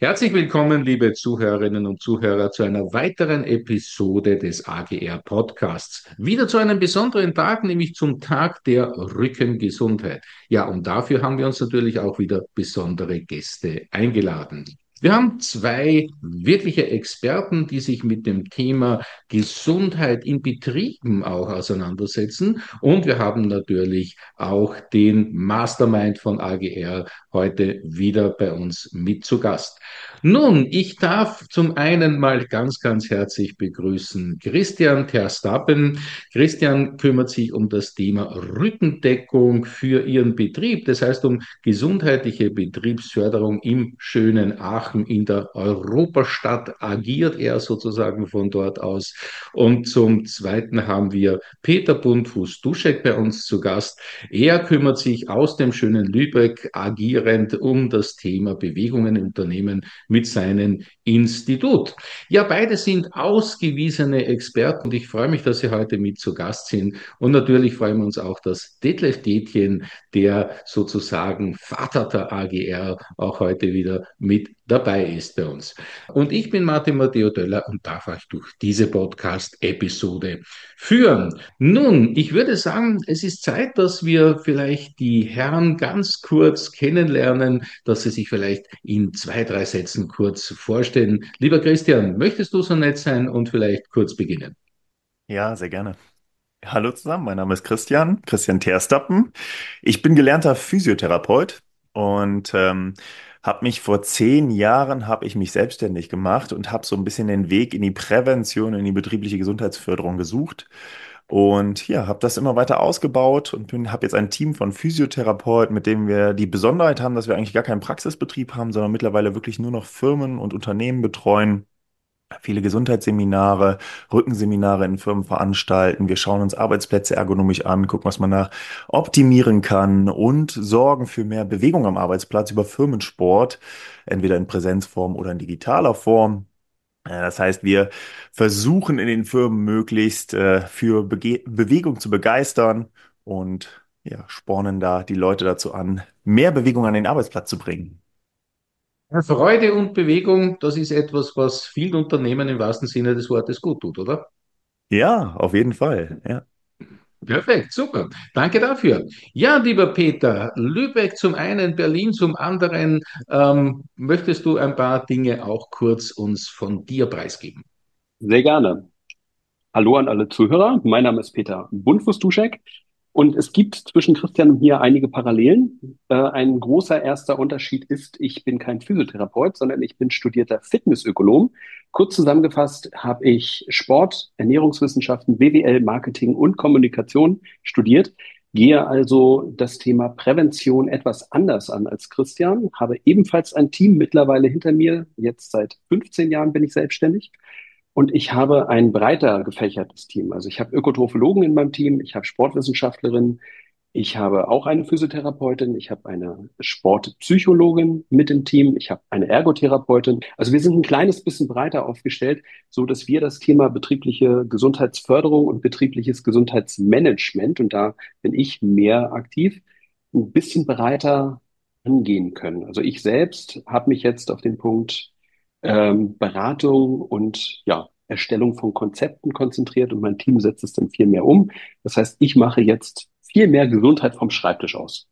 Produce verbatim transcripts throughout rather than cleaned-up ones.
Herzlich willkommen, liebe Zuhörerinnen und Zuhörer, zu einer weiteren Episode des A G R Podcasts. Wieder zu einem besonderen Tag, nämlich zum Tag der Rückengesundheit. Ja, und dafür haben wir uns natürlich auch wieder besondere Gäste eingeladen. Wir haben zwei wirkliche Experten, die sich mit dem Thema Gesundheit in Betrieben auch auseinandersetzen. Und wir haben natürlich auch den Mastermind von A G R heute wieder bei uns mit zu Gast. Nun, ich darf zum einen mal ganz, ganz herzlich begrüßen Christian Terstappen. Christian kümmert sich um das Thema Rückendeckung für Ihren Betrieb, das heißt um gesundheitliche Betriebsförderung im schönen Aachen in der Europastadt agiert er sozusagen von dort aus. Und zum Zweiten haben wir Peter Buntfuß-Duschek bei uns zu Gast. Er kümmert sich aus dem schönen Lübeck agierend um das Thema Bewegungen im Unternehmen mit seinem Institut. Ja, beide sind ausgewiesene Experten und ich freue mich, dass Sie heute mit zu Gast sind. Und natürlich freuen wir uns auch, dass Detlef Detjen, der sozusagen Vater der A G R, auch heute wieder mit dabei ist bei uns. Und ich bin Martin Matteo Döller und darf euch durch diese Podcast-Episode führen. Nun, ich würde sagen, es ist Zeit, dass wir vielleicht die Herren ganz kurz kennenlernen, dass sie sich vielleicht in zwei, drei Sätzen kurz vorstellen. Lieber Christian, möchtest du so nett sein und vielleicht kurz beginnen? Ja, sehr gerne. Hallo zusammen, mein Name ist Christian, Christian Terstappen. Ich bin gelernter Physiotherapeut und ähm, habe mich vor zehn Jahren habe ich mich selbstständig gemacht und habe so ein bisschen den Weg in die Prävention, in die betriebliche Gesundheitsförderung gesucht und ja, habe das immer weiter ausgebaut und bin, habe jetzt ein Team von Physiotherapeuten, mit dem wir die Besonderheit haben, dass wir eigentlich gar keinen Praxisbetrieb haben, sondern mittlerweile wirklich nur noch Firmen und Unternehmen betreuen, viele Gesundheitsseminare, Rückenseminare in Firmen veranstalten. Wir schauen uns Arbeitsplätze ergonomisch an, gucken, was man da optimieren kann und sorgen für mehr Bewegung am Arbeitsplatz über Firmensport, entweder in Präsenzform oder in digitaler Form. Äh, Das heißt, wir versuchen in den Firmen möglichst äh, für Bege Bewegung zu begeistern und ja, spornen da die Leute dazu an, mehr Bewegung an den Arbeitsplatz zu bringen. Freude und Bewegung, das ist etwas, was vielen Unternehmen im wahrsten Sinne des Wortes gut tut, oder? Ja, auf jeden Fall. Ja. Perfekt, super. Danke dafür. Ja, lieber Peter, Lübeck zum einen, Berlin zum anderen. Ähm, möchtest du ein paar Dinge auch kurz uns von dir preisgeben? Sehr gerne. Hallo an alle Zuhörer. Mein Name ist Peter Buntfuß-Duschek und es gibt zwischen Christian und mir einige Parallelen. Äh, ein großer erster Unterschied ist, ich bin kein Physiotherapeut, sondern ich bin studierter Fitnessökonom. Kurz zusammengefasst habe ich Sport, Ernährungswissenschaften, B W L, Marketing und Kommunikation studiert, gehe also das Thema Prävention etwas anders an als Christian, habe ebenfalls ein Team mittlerweile hinter mir. Jetzt seit fünfzehn Jahren bin ich selbstständig. Und ich habe ein breiter gefächertes Team. Also ich habe Ökotrophologen in meinem Team, ich habe Sportwissenschaftlerinnen, ich habe auch eine Physiotherapeutin, ich habe eine Sportpsychologin mit im Team, ich habe eine Ergotherapeutin. Also wir sind ein kleines bisschen breiter aufgestellt, so dass wir das Thema betriebliche Gesundheitsförderung und betriebliches Gesundheitsmanagement, und da bin ich mehr aktiv, ein bisschen breiter angehen können. Also ich selbst habe mich jetzt auf den Punkt ähm, Beratung und ja, Erstellung von Konzepten konzentriert und mein Team setzt es dann viel mehr um. Das heißt, ich mache jetzt viel mehr Gesundheit vom Schreibtisch aus.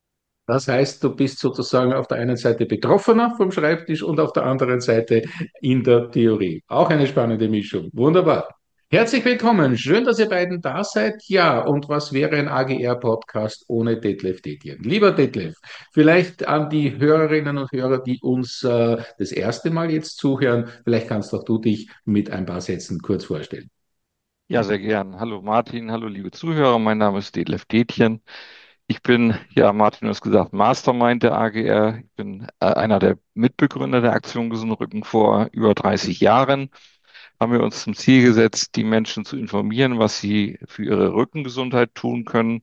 Das heißt, du bist sozusagen auf der einen Seite Betroffener vom Schreibtisch und auf der anderen Seite in der Theorie. Auch eine spannende Mischung. Wunderbar. Herzlich willkommen. Schön, dass ihr beiden da seid. Ja, und was wäre ein A G R-Podcast ohne Detlef Detjen? Lieber Detlef, vielleicht an die Hörerinnen und Hörer, die uns äh, das erste Mal jetzt zuhören, vielleicht kannst auch du dich mit ein paar Sätzen kurz vorstellen. Ja, sehr gern. Hallo Martin, hallo liebe Zuhörer. Mein Name ist Detlef Detjen. Ich bin, ja, Martin hat es gesagt, Mastermind der A G R. Ich bin äh, einer der Mitbegründer der Aktion Gesunden Rücken. Vor über dreißig Jahren haben wir uns zum Ziel gesetzt, die Menschen zu informieren, was sie für ihre Rückengesundheit tun können.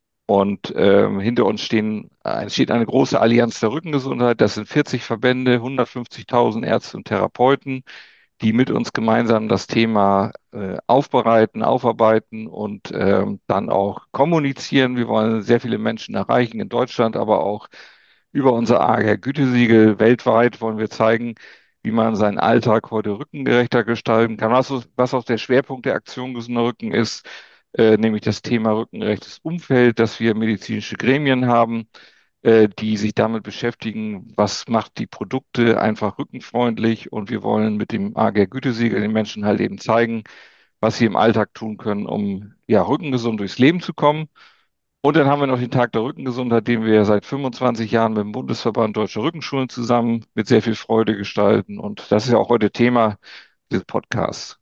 Und ähm, hinter uns stehen, äh, steht eine große Allianz der Rückengesundheit. Das sind vierzig Verbände, hundertfünfzigtausend Ärzte und Therapeuten, die mit uns gemeinsam das Thema äh, aufbereiten, aufarbeiten und ähm, dann auch kommunizieren. Wir wollen sehr viele Menschen erreichen in Deutschland, aber auch über unser A G R-Gütesiegel weltweit wollen wir zeigen, wie man seinen Alltag heute rückengerechter gestalten kann. Was, was auch der Schwerpunkt der Aktion Gesunder Rücken ist, äh, nämlich das Thema rückengerechtes Umfeld, dass wir medizinische Gremien haben, äh, die sich damit beschäftigen, was macht die Produkte einfach rückenfreundlich, und wir wollen mit dem A G R-Gütesiegel den Menschen halt eben zeigen, was sie im Alltag tun können, um ja rückengesund durchs Leben zu kommen. Und dann haben wir noch den Tag der Rückengesundheit, den wir seit fünfundzwanzig Jahren mit dem Bundesverband Deutscher Rückenschulen zusammen mit sehr viel Freude gestalten. Und das ist ja auch heute Thema dieses Podcasts.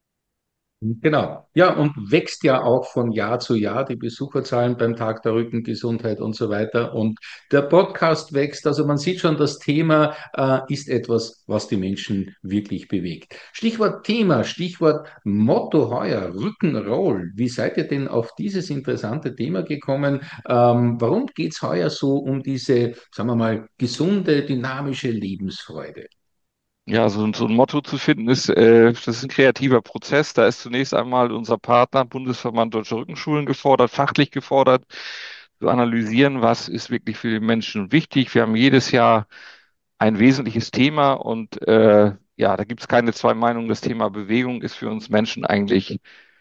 Genau. Ja, und wächst ja auch von Jahr zu Jahr die Besucherzahlen beim Tag der Rückengesundheit und so weiter. Und der Podcast wächst. Also man sieht schon, das Thema äh, ist etwas, was die Menschen wirklich bewegt. Stichwort Thema, Stichwort Motto heuer, Rückenroll. Wie seid ihr denn auf dieses interessante Thema gekommen? Ähm, warum geht's heuer so um diese, sagen wir mal, gesunde, dynamische Lebensfreude? Ja, so, so ein Motto zu finden ist, äh, das ist ein kreativer Prozess. Da ist zunächst einmal unser Partner, Bundesverband Deutscher Rückenschulen, gefordert, fachlich gefordert, zu analysieren, was ist wirklich für den Menschen wichtig. Wir haben jedes Jahr ein wesentliches Thema, und äh, ja, da gibt es keine zwei Meinungen. Das Thema Bewegung ist für uns Menschen eigentlich,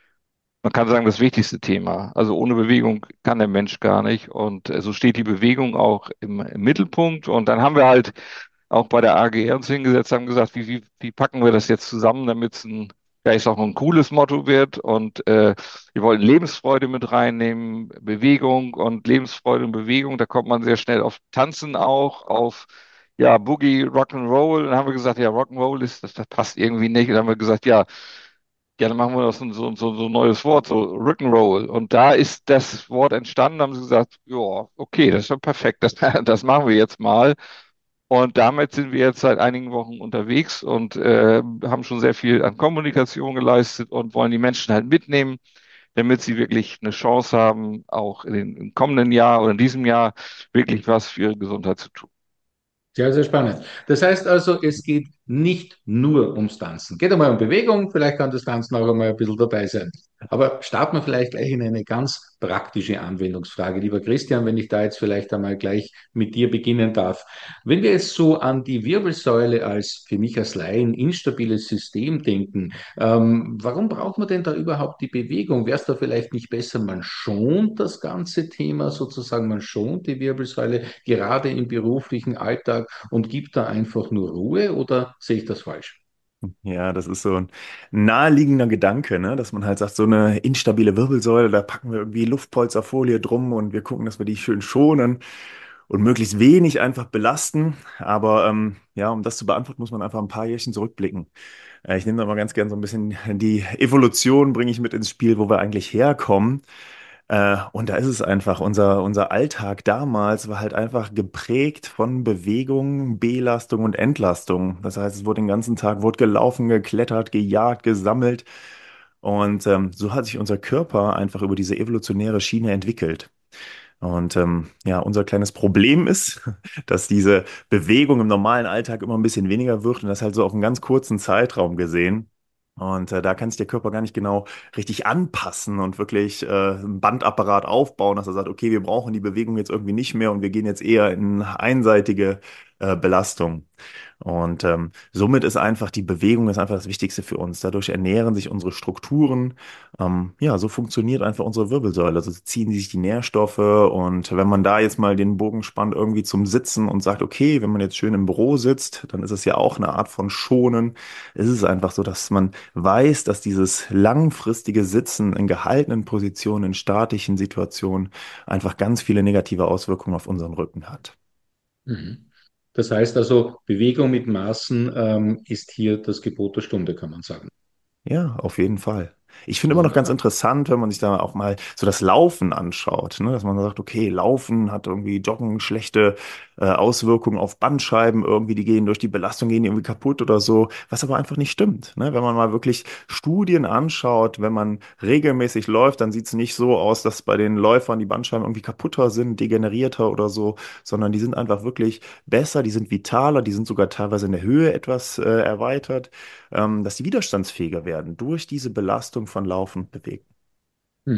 man kann sagen, das wichtigste Thema. Also ohne Bewegung kann der Mensch gar nicht. Und äh, so steht die Bewegung auch im, im Mittelpunkt. Und dann haben wir halt auch bei der A G R uns hingesetzt, haben gesagt, wie, wie, wie packen wir das jetzt zusammen, damit es ein, ja, ich sag mal, ein cooles Motto wird. Und äh, wir wollen Lebensfreude mit reinnehmen, Bewegung und Lebensfreude und Bewegung. Da kommt man sehr schnell auf Tanzen auch, auf ja, Boogie, Rock'n'Roll. Dann haben wir gesagt, ja, Rock'n'Roll ist, das, das passt irgendwie nicht. Und dann haben wir gesagt, ja, ja, dann machen wir das so, so, so so ein neues Wort, so Rock'n'Roll. Und da ist das Wort entstanden, haben sie gesagt, ja, okay, das ist schon perfekt, das, das machen wir jetzt mal. Und damit sind wir jetzt seit einigen Wochen unterwegs und äh, haben schon sehr viel an Kommunikation geleistet und wollen die Menschen halt mitnehmen, damit sie wirklich eine Chance haben, auch in den, im kommenden Jahr oder in diesem Jahr wirklich was für ihre Gesundheit zu tun. Sehr, sehr spannend. Das heißt also, es geht nicht nur ums Tanzen. Geht einmal um Bewegung, vielleicht kann das Tanzen auch einmal ein bisschen dabei sein. Aber starten wir vielleicht gleich in eine ganz praktische Anwendungsfrage. Lieber Christian, wenn ich da jetzt vielleicht einmal gleich mit dir beginnen darf. Wenn wir jetzt so an die Wirbelsäule als für mich als Laien instabiles System denken, ähm, warum braucht man denn da überhaupt die Bewegung? Wäre es da vielleicht nicht besser, man schont das ganze Thema sozusagen, man schont die Wirbelsäule gerade im beruflichen Alltag und gibt da einfach nur Ruhe, oder sehe ich das falsch? Ja, das ist so ein naheliegender Gedanke, ne? Dass man halt sagt, so eine instabile Wirbelsäule, da packen wir irgendwie Luftpolsterfolie drum und wir gucken, dass wir die schön schonen und möglichst wenig einfach belasten. Aber ähm, ja, um das zu beantworten, muss man einfach ein paar Jährchen zurückblicken. Äh, ich nehme da mal ganz gern so ein bisschen die Evolution, bringe ich mit ins Spiel, wo wir eigentlich herkommen. Äh, und da ist es einfach, unser, unser Alltag damals war halt einfach geprägt von Bewegung, Belastung und Entlastung. Das heißt, es wurde den ganzen Tag, wurde gelaufen, geklettert, gejagt, gesammelt. Und ähm, so hat sich unser Körper einfach über diese evolutionäre Schiene entwickelt. Und ähm, ja, unser kleines Problem ist, dass diese Bewegung im normalen Alltag immer ein bisschen weniger wird und das halt so auf einen ganz kurzen Zeitraum gesehen. Und äh, da kann sich der Körper gar nicht genau richtig anpassen und wirklich äh, einen Bandapparat aufbauen, dass er sagt, okay, wir brauchen die Bewegung jetzt irgendwie nicht mehr und wir gehen jetzt eher in einseitige äh, Belastung. Und ähm, somit ist einfach die Bewegung ist einfach das Wichtigste für uns. Dadurch ernähren sich unsere Strukturen. Ähm, ja, so funktioniert einfach unsere Wirbelsäule. Also ziehen sich die Nährstoffe. Und wenn man da jetzt mal den Bogen spannt irgendwie zum Sitzen und sagt, okay, wenn man jetzt schön im Büro sitzt, dann ist es ja auch eine Art von Schonen. Es ist einfach so, dass man weiß, dass dieses langfristige Sitzen in gehaltenen Positionen, in statischen Situationen einfach ganz viele negative Auswirkungen auf unseren Rücken hat. Mhm. Das heißt also, Bewegung mit Maßen ähm, ist hier das Gebot der Stunde, kann man sagen. Ja, auf jeden Fall. Ich finde immer noch ganz Wunderbar. interessant, wenn man sich da auch mal so das Laufen anschaut, ne? Dass man sagt, okay, Laufen hat irgendwie Joggen schlechte äh, Auswirkungen auf Bandscheiben, irgendwie die gehen durch die Belastung, gehen die irgendwie kaputt oder so, was aber einfach nicht stimmt, ne? Wenn man mal wirklich Studien anschaut, wenn man regelmäßig läuft, dann sieht es nicht so aus, dass bei den Läufern die Bandscheiben irgendwie kaputter sind, degenerierter oder so, sondern die sind einfach wirklich besser, die sind vitaler, die sind sogar teilweise in der Höhe etwas äh, erweitert, ähm, dass die widerstandsfähiger werden durch diese Belastung von Laufen und Bewegen. Mhm.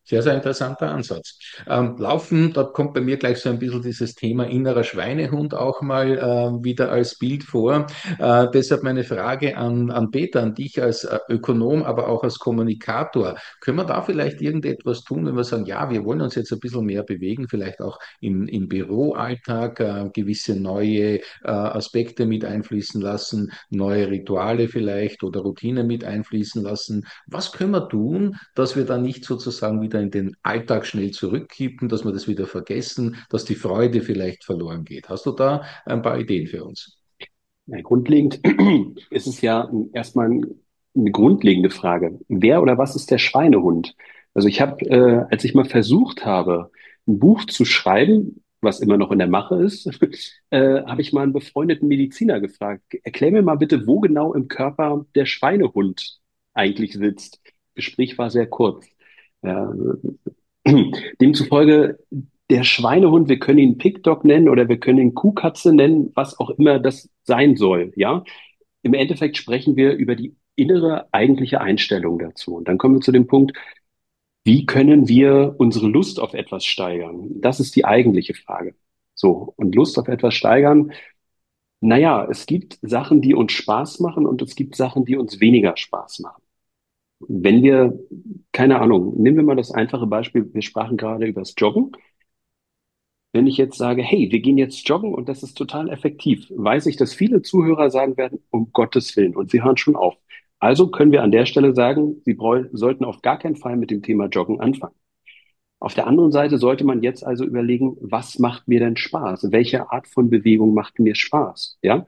Sehr, sehr interessanter Ansatz. Ähm, Laufen, da kommt bei mir gleich so ein bisschen dieses Thema innerer Schweinehund auch mal äh, wieder als Bild vor. Äh, deshalb meine Frage an, an Peter, an dich als äh, Ökonom, aber auch als Kommunikator. Können wir da vielleicht irgendetwas tun, wenn wir sagen, ja, wir wollen uns jetzt ein bisschen mehr bewegen, vielleicht auch im, im Büroalltag, äh, gewisse neue äh, Aspekte mit einfließen lassen, neue Rituale vielleicht oder Routinen mit einfließen lassen. Was können wir tun, dass wir dann nicht sozusagen wieder in den Alltag schnell zurückkippen, dass wir das wieder vergessen, dass die Freude vielleicht verloren geht? Hast du da ein paar Ideen für uns? Ja, grundlegend ist es ja erstmal eine grundlegende Frage. Wer oder was ist der Schweinehund? Also ich habe, äh, als ich mal versucht habe, ein Buch zu schreiben, was immer noch in der Mache ist, äh, habe ich mal einen befreundeten Mediziner gefragt, erklär mir mal bitte, wo genau im Körper der Schweinehund eigentlich sitzt. Gespräch war sehr kurz. Ja, demzufolge der Schweinehund, wir können ihn Pig Dog nennen oder wir können ihn Kuhkatze nennen, was auch immer das sein soll, ja. Im Endeffekt sprechen wir über die innere eigentliche Einstellung dazu. Und dann kommen wir zu dem Punkt, wie können wir unsere Lust auf etwas steigern? Das ist die eigentliche Frage. So, und Lust auf etwas steigern, naja, es gibt Sachen, die uns Spaß machen und es gibt Sachen, die uns weniger Spaß machen. Wenn wir, keine Ahnung, nehmen wir mal das einfache Beispiel, wir sprachen gerade über das Joggen. Wenn ich jetzt sage, hey, wir gehen jetzt joggen und das ist total effektiv, weiß ich, dass viele Zuhörer sagen werden, um Gottes Willen, und sie hören schon auf. Also können wir an der Stelle sagen, Sie brau- sollten auf gar keinen Fall mit dem Thema Joggen anfangen. Auf der anderen Seite sollte man jetzt also überlegen, was macht mir denn Spaß? Welche Art von Bewegung macht mir Spaß? Ja?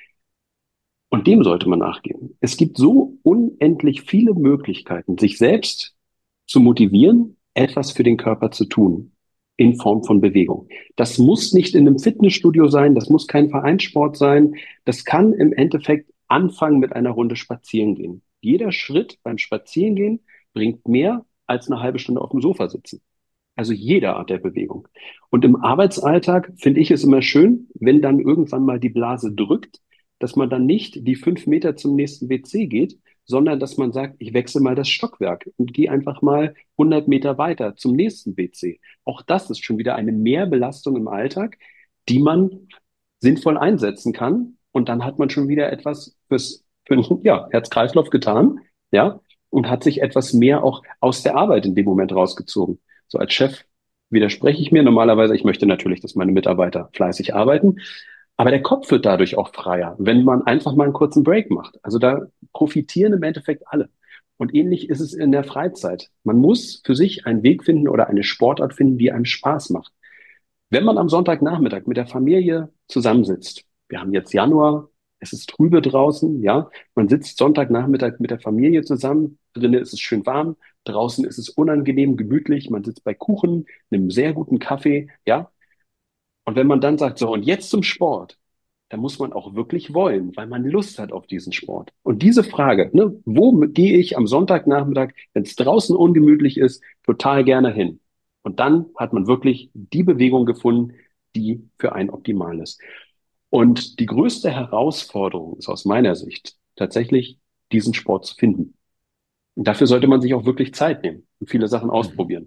Und dem sollte man nachgehen. Es gibt so unendlich viele Möglichkeiten, sich selbst zu motivieren, etwas für den Körper zu tun, in Form von Bewegung. Das muss nicht in einem Fitnessstudio sein, das muss kein Vereinssport sein, das kann im Endeffekt anfangen mit einer Runde spazieren gehen. Jeder Schritt beim Spazierengehen bringt mehr als eine halbe Stunde auf dem Sofa sitzen. Also jede Art der Bewegung. Und im Arbeitsalltag finde ich es immer schön, wenn dann irgendwann mal die Blase drückt, dass man dann nicht die fünf Meter zum nächsten W C geht, sondern dass man sagt, ich wechsle mal das Stockwerk und gehe einfach mal hundert Meter weiter zum nächsten W C. Auch das ist schon wieder eine Mehrbelastung im Alltag, die man sinnvoll einsetzen kann. Und dann hat man schon wieder etwas fürs, für den, ja, Herz-Kreislauf getan, ja, und hat sich etwas mehr auch aus der Arbeit in dem Moment rausgezogen. So als Chef widerspreche ich mir normalerweise. Ich möchte natürlich, dass meine Mitarbeiter fleißig arbeiten. Aber der Kopf wird dadurch auch freier, wenn man einfach mal einen kurzen Break macht. Also da profitieren im Endeffekt alle. Und ähnlich ist es in der Freizeit. Man muss für sich einen Weg finden oder eine Sportart finden, die einem Spaß macht. Wenn man am Sonntagnachmittag mit der Familie zusammensitzt, wir haben jetzt Januar, es ist trübe draußen, ja, man sitzt Sonntagnachmittag mit der Familie zusammen, drinnen ist es schön warm, draußen ist es unangenehm, gemütlich, man sitzt bei Kuchen, einem sehr guten Kaffee, ja, und wenn man dann sagt, so, und jetzt zum Sport, dann muss man auch wirklich wollen, weil man Lust hat auf diesen Sport. Und diese Frage, ne, wo gehe ich am Sonntagnachmittag, wenn es draußen ungemütlich ist, total gerne hin? Und dann hat man wirklich die Bewegung gefunden, die für einen optimal ist. Und die größte Herausforderung ist aus meiner Sicht tatsächlich, diesen Sport zu finden. Und dafür sollte man sich auch wirklich Zeit nehmen und viele Sachen Mhm. ausprobieren.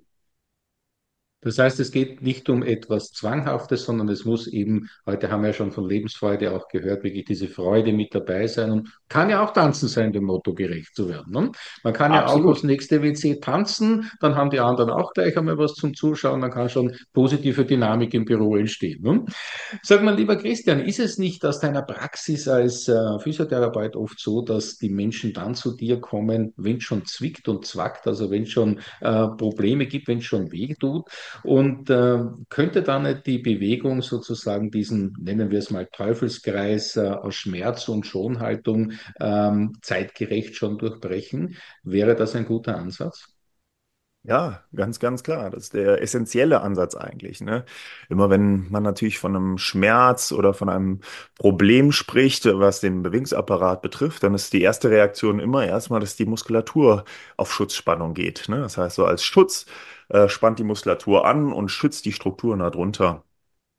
Das heißt, es geht nicht um etwas Zwanghaftes, sondern es muss eben, heute haben wir ja schon von Lebensfreude auch gehört, wirklich diese Freude mit dabei sein und kann ja auch tanzen sein, dem Motto gerecht zu werden. Ne? Man kann ja auch aufs Absolut. nächste W C tanzen, dann haben die anderen auch gleich einmal was zum Zuschauen, dann kann schon positive Dynamik im Büro entstehen. Ne? Sag mal, lieber Christian, ist es nicht aus deiner Praxis als äh, Physiotherapeut oft so, dass die Menschen dann zu dir kommen, wenn es schon zwickt und zwackt, also wenn es schon äh, Probleme gibt, wenn es schon weh tut? Und äh, könnte dann nicht die Bewegung sozusagen diesen, nennen wir es mal, Teufelskreis äh, aus Schmerz und Schonhaltung ähm, zeitgerecht schon durchbrechen? Wäre das ein guter Ansatz? Ja, ganz, ganz klar. Das ist der essentielle Ansatz eigentlich, ne? Immer wenn man natürlich von einem Schmerz oder von einem Problem spricht, was den Bewegungsapparat betrifft, dann ist die erste Reaktion immer erstmal, dass die Muskulatur auf Schutzspannung geht, ne? Das heißt, so als Schutz äh, spannt die Muskulatur an und schützt die Strukturen darunter.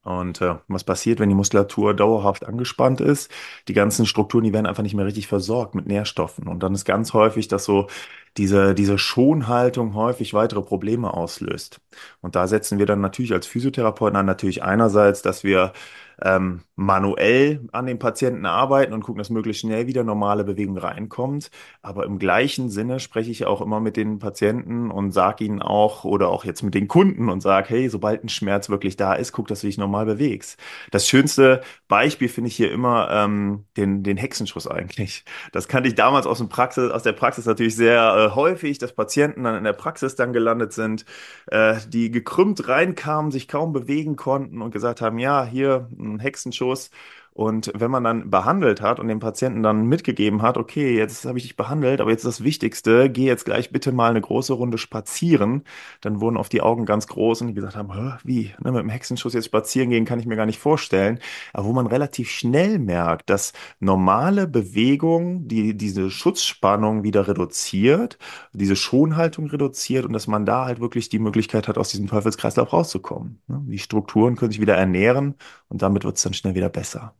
Und äh, was passiert, wenn die Muskulatur dauerhaft angespannt ist? Die ganzen Strukturen, die werden einfach nicht mehr richtig versorgt mit Nährstoffen. Und dann ist ganz häufig, dass so diese, diese Schonhaltung häufig weitere Probleme auslöst. Und da setzen wir dann natürlich als Physiotherapeuten an, natürlich einerseits, dass wir ähm, manuell an den Patienten arbeiten und gucken, dass möglichst schnell wieder normale Bewegung reinkommt. Aber im gleichen Sinne spreche ich auch immer mit den Patienten und sage ihnen auch, oder auch jetzt mit den Kunden und sage, hey, sobald ein Schmerz wirklich da ist, guck, dass du dich normal bewegst. Das schönste Beispiel finde ich hier immer ähm, den, den Hexenschuss eigentlich. Das kannte ich damals aus dem Praxis, aus der Praxis natürlich sehr äh, häufig, dass Patienten dann in der Praxis dann gelandet sind, äh, die gekrümmt reinkamen, sich kaum bewegen konnten und gesagt haben, ja, hier ein Hexenschuss. Und wenn man dann behandelt hat und dem Patienten dann mitgegeben hat, okay, jetzt habe ich dich behandelt, aber jetzt das Wichtigste, geh jetzt gleich bitte mal eine große Runde spazieren, dann wurden auf die Augen ganz groß und die gesagt haben, "Hä, wie, ne, mit dem Hexenschuss jetzt spazieren gehen, kann ich mir gar nicht vorstellen." Aber wo man relativ schnell merkt, dass normale Bewegung, die diese Schutzspannung wieder reduziert, diese Schonhaltung reduziert und dass man da halt wirklich die Möglichkeit hat, aus diesem Teufelskreislauf rauszukommen. Ne? Die Strukturen können sich wieder ernähren und damit wird es dann schnell wieder besser.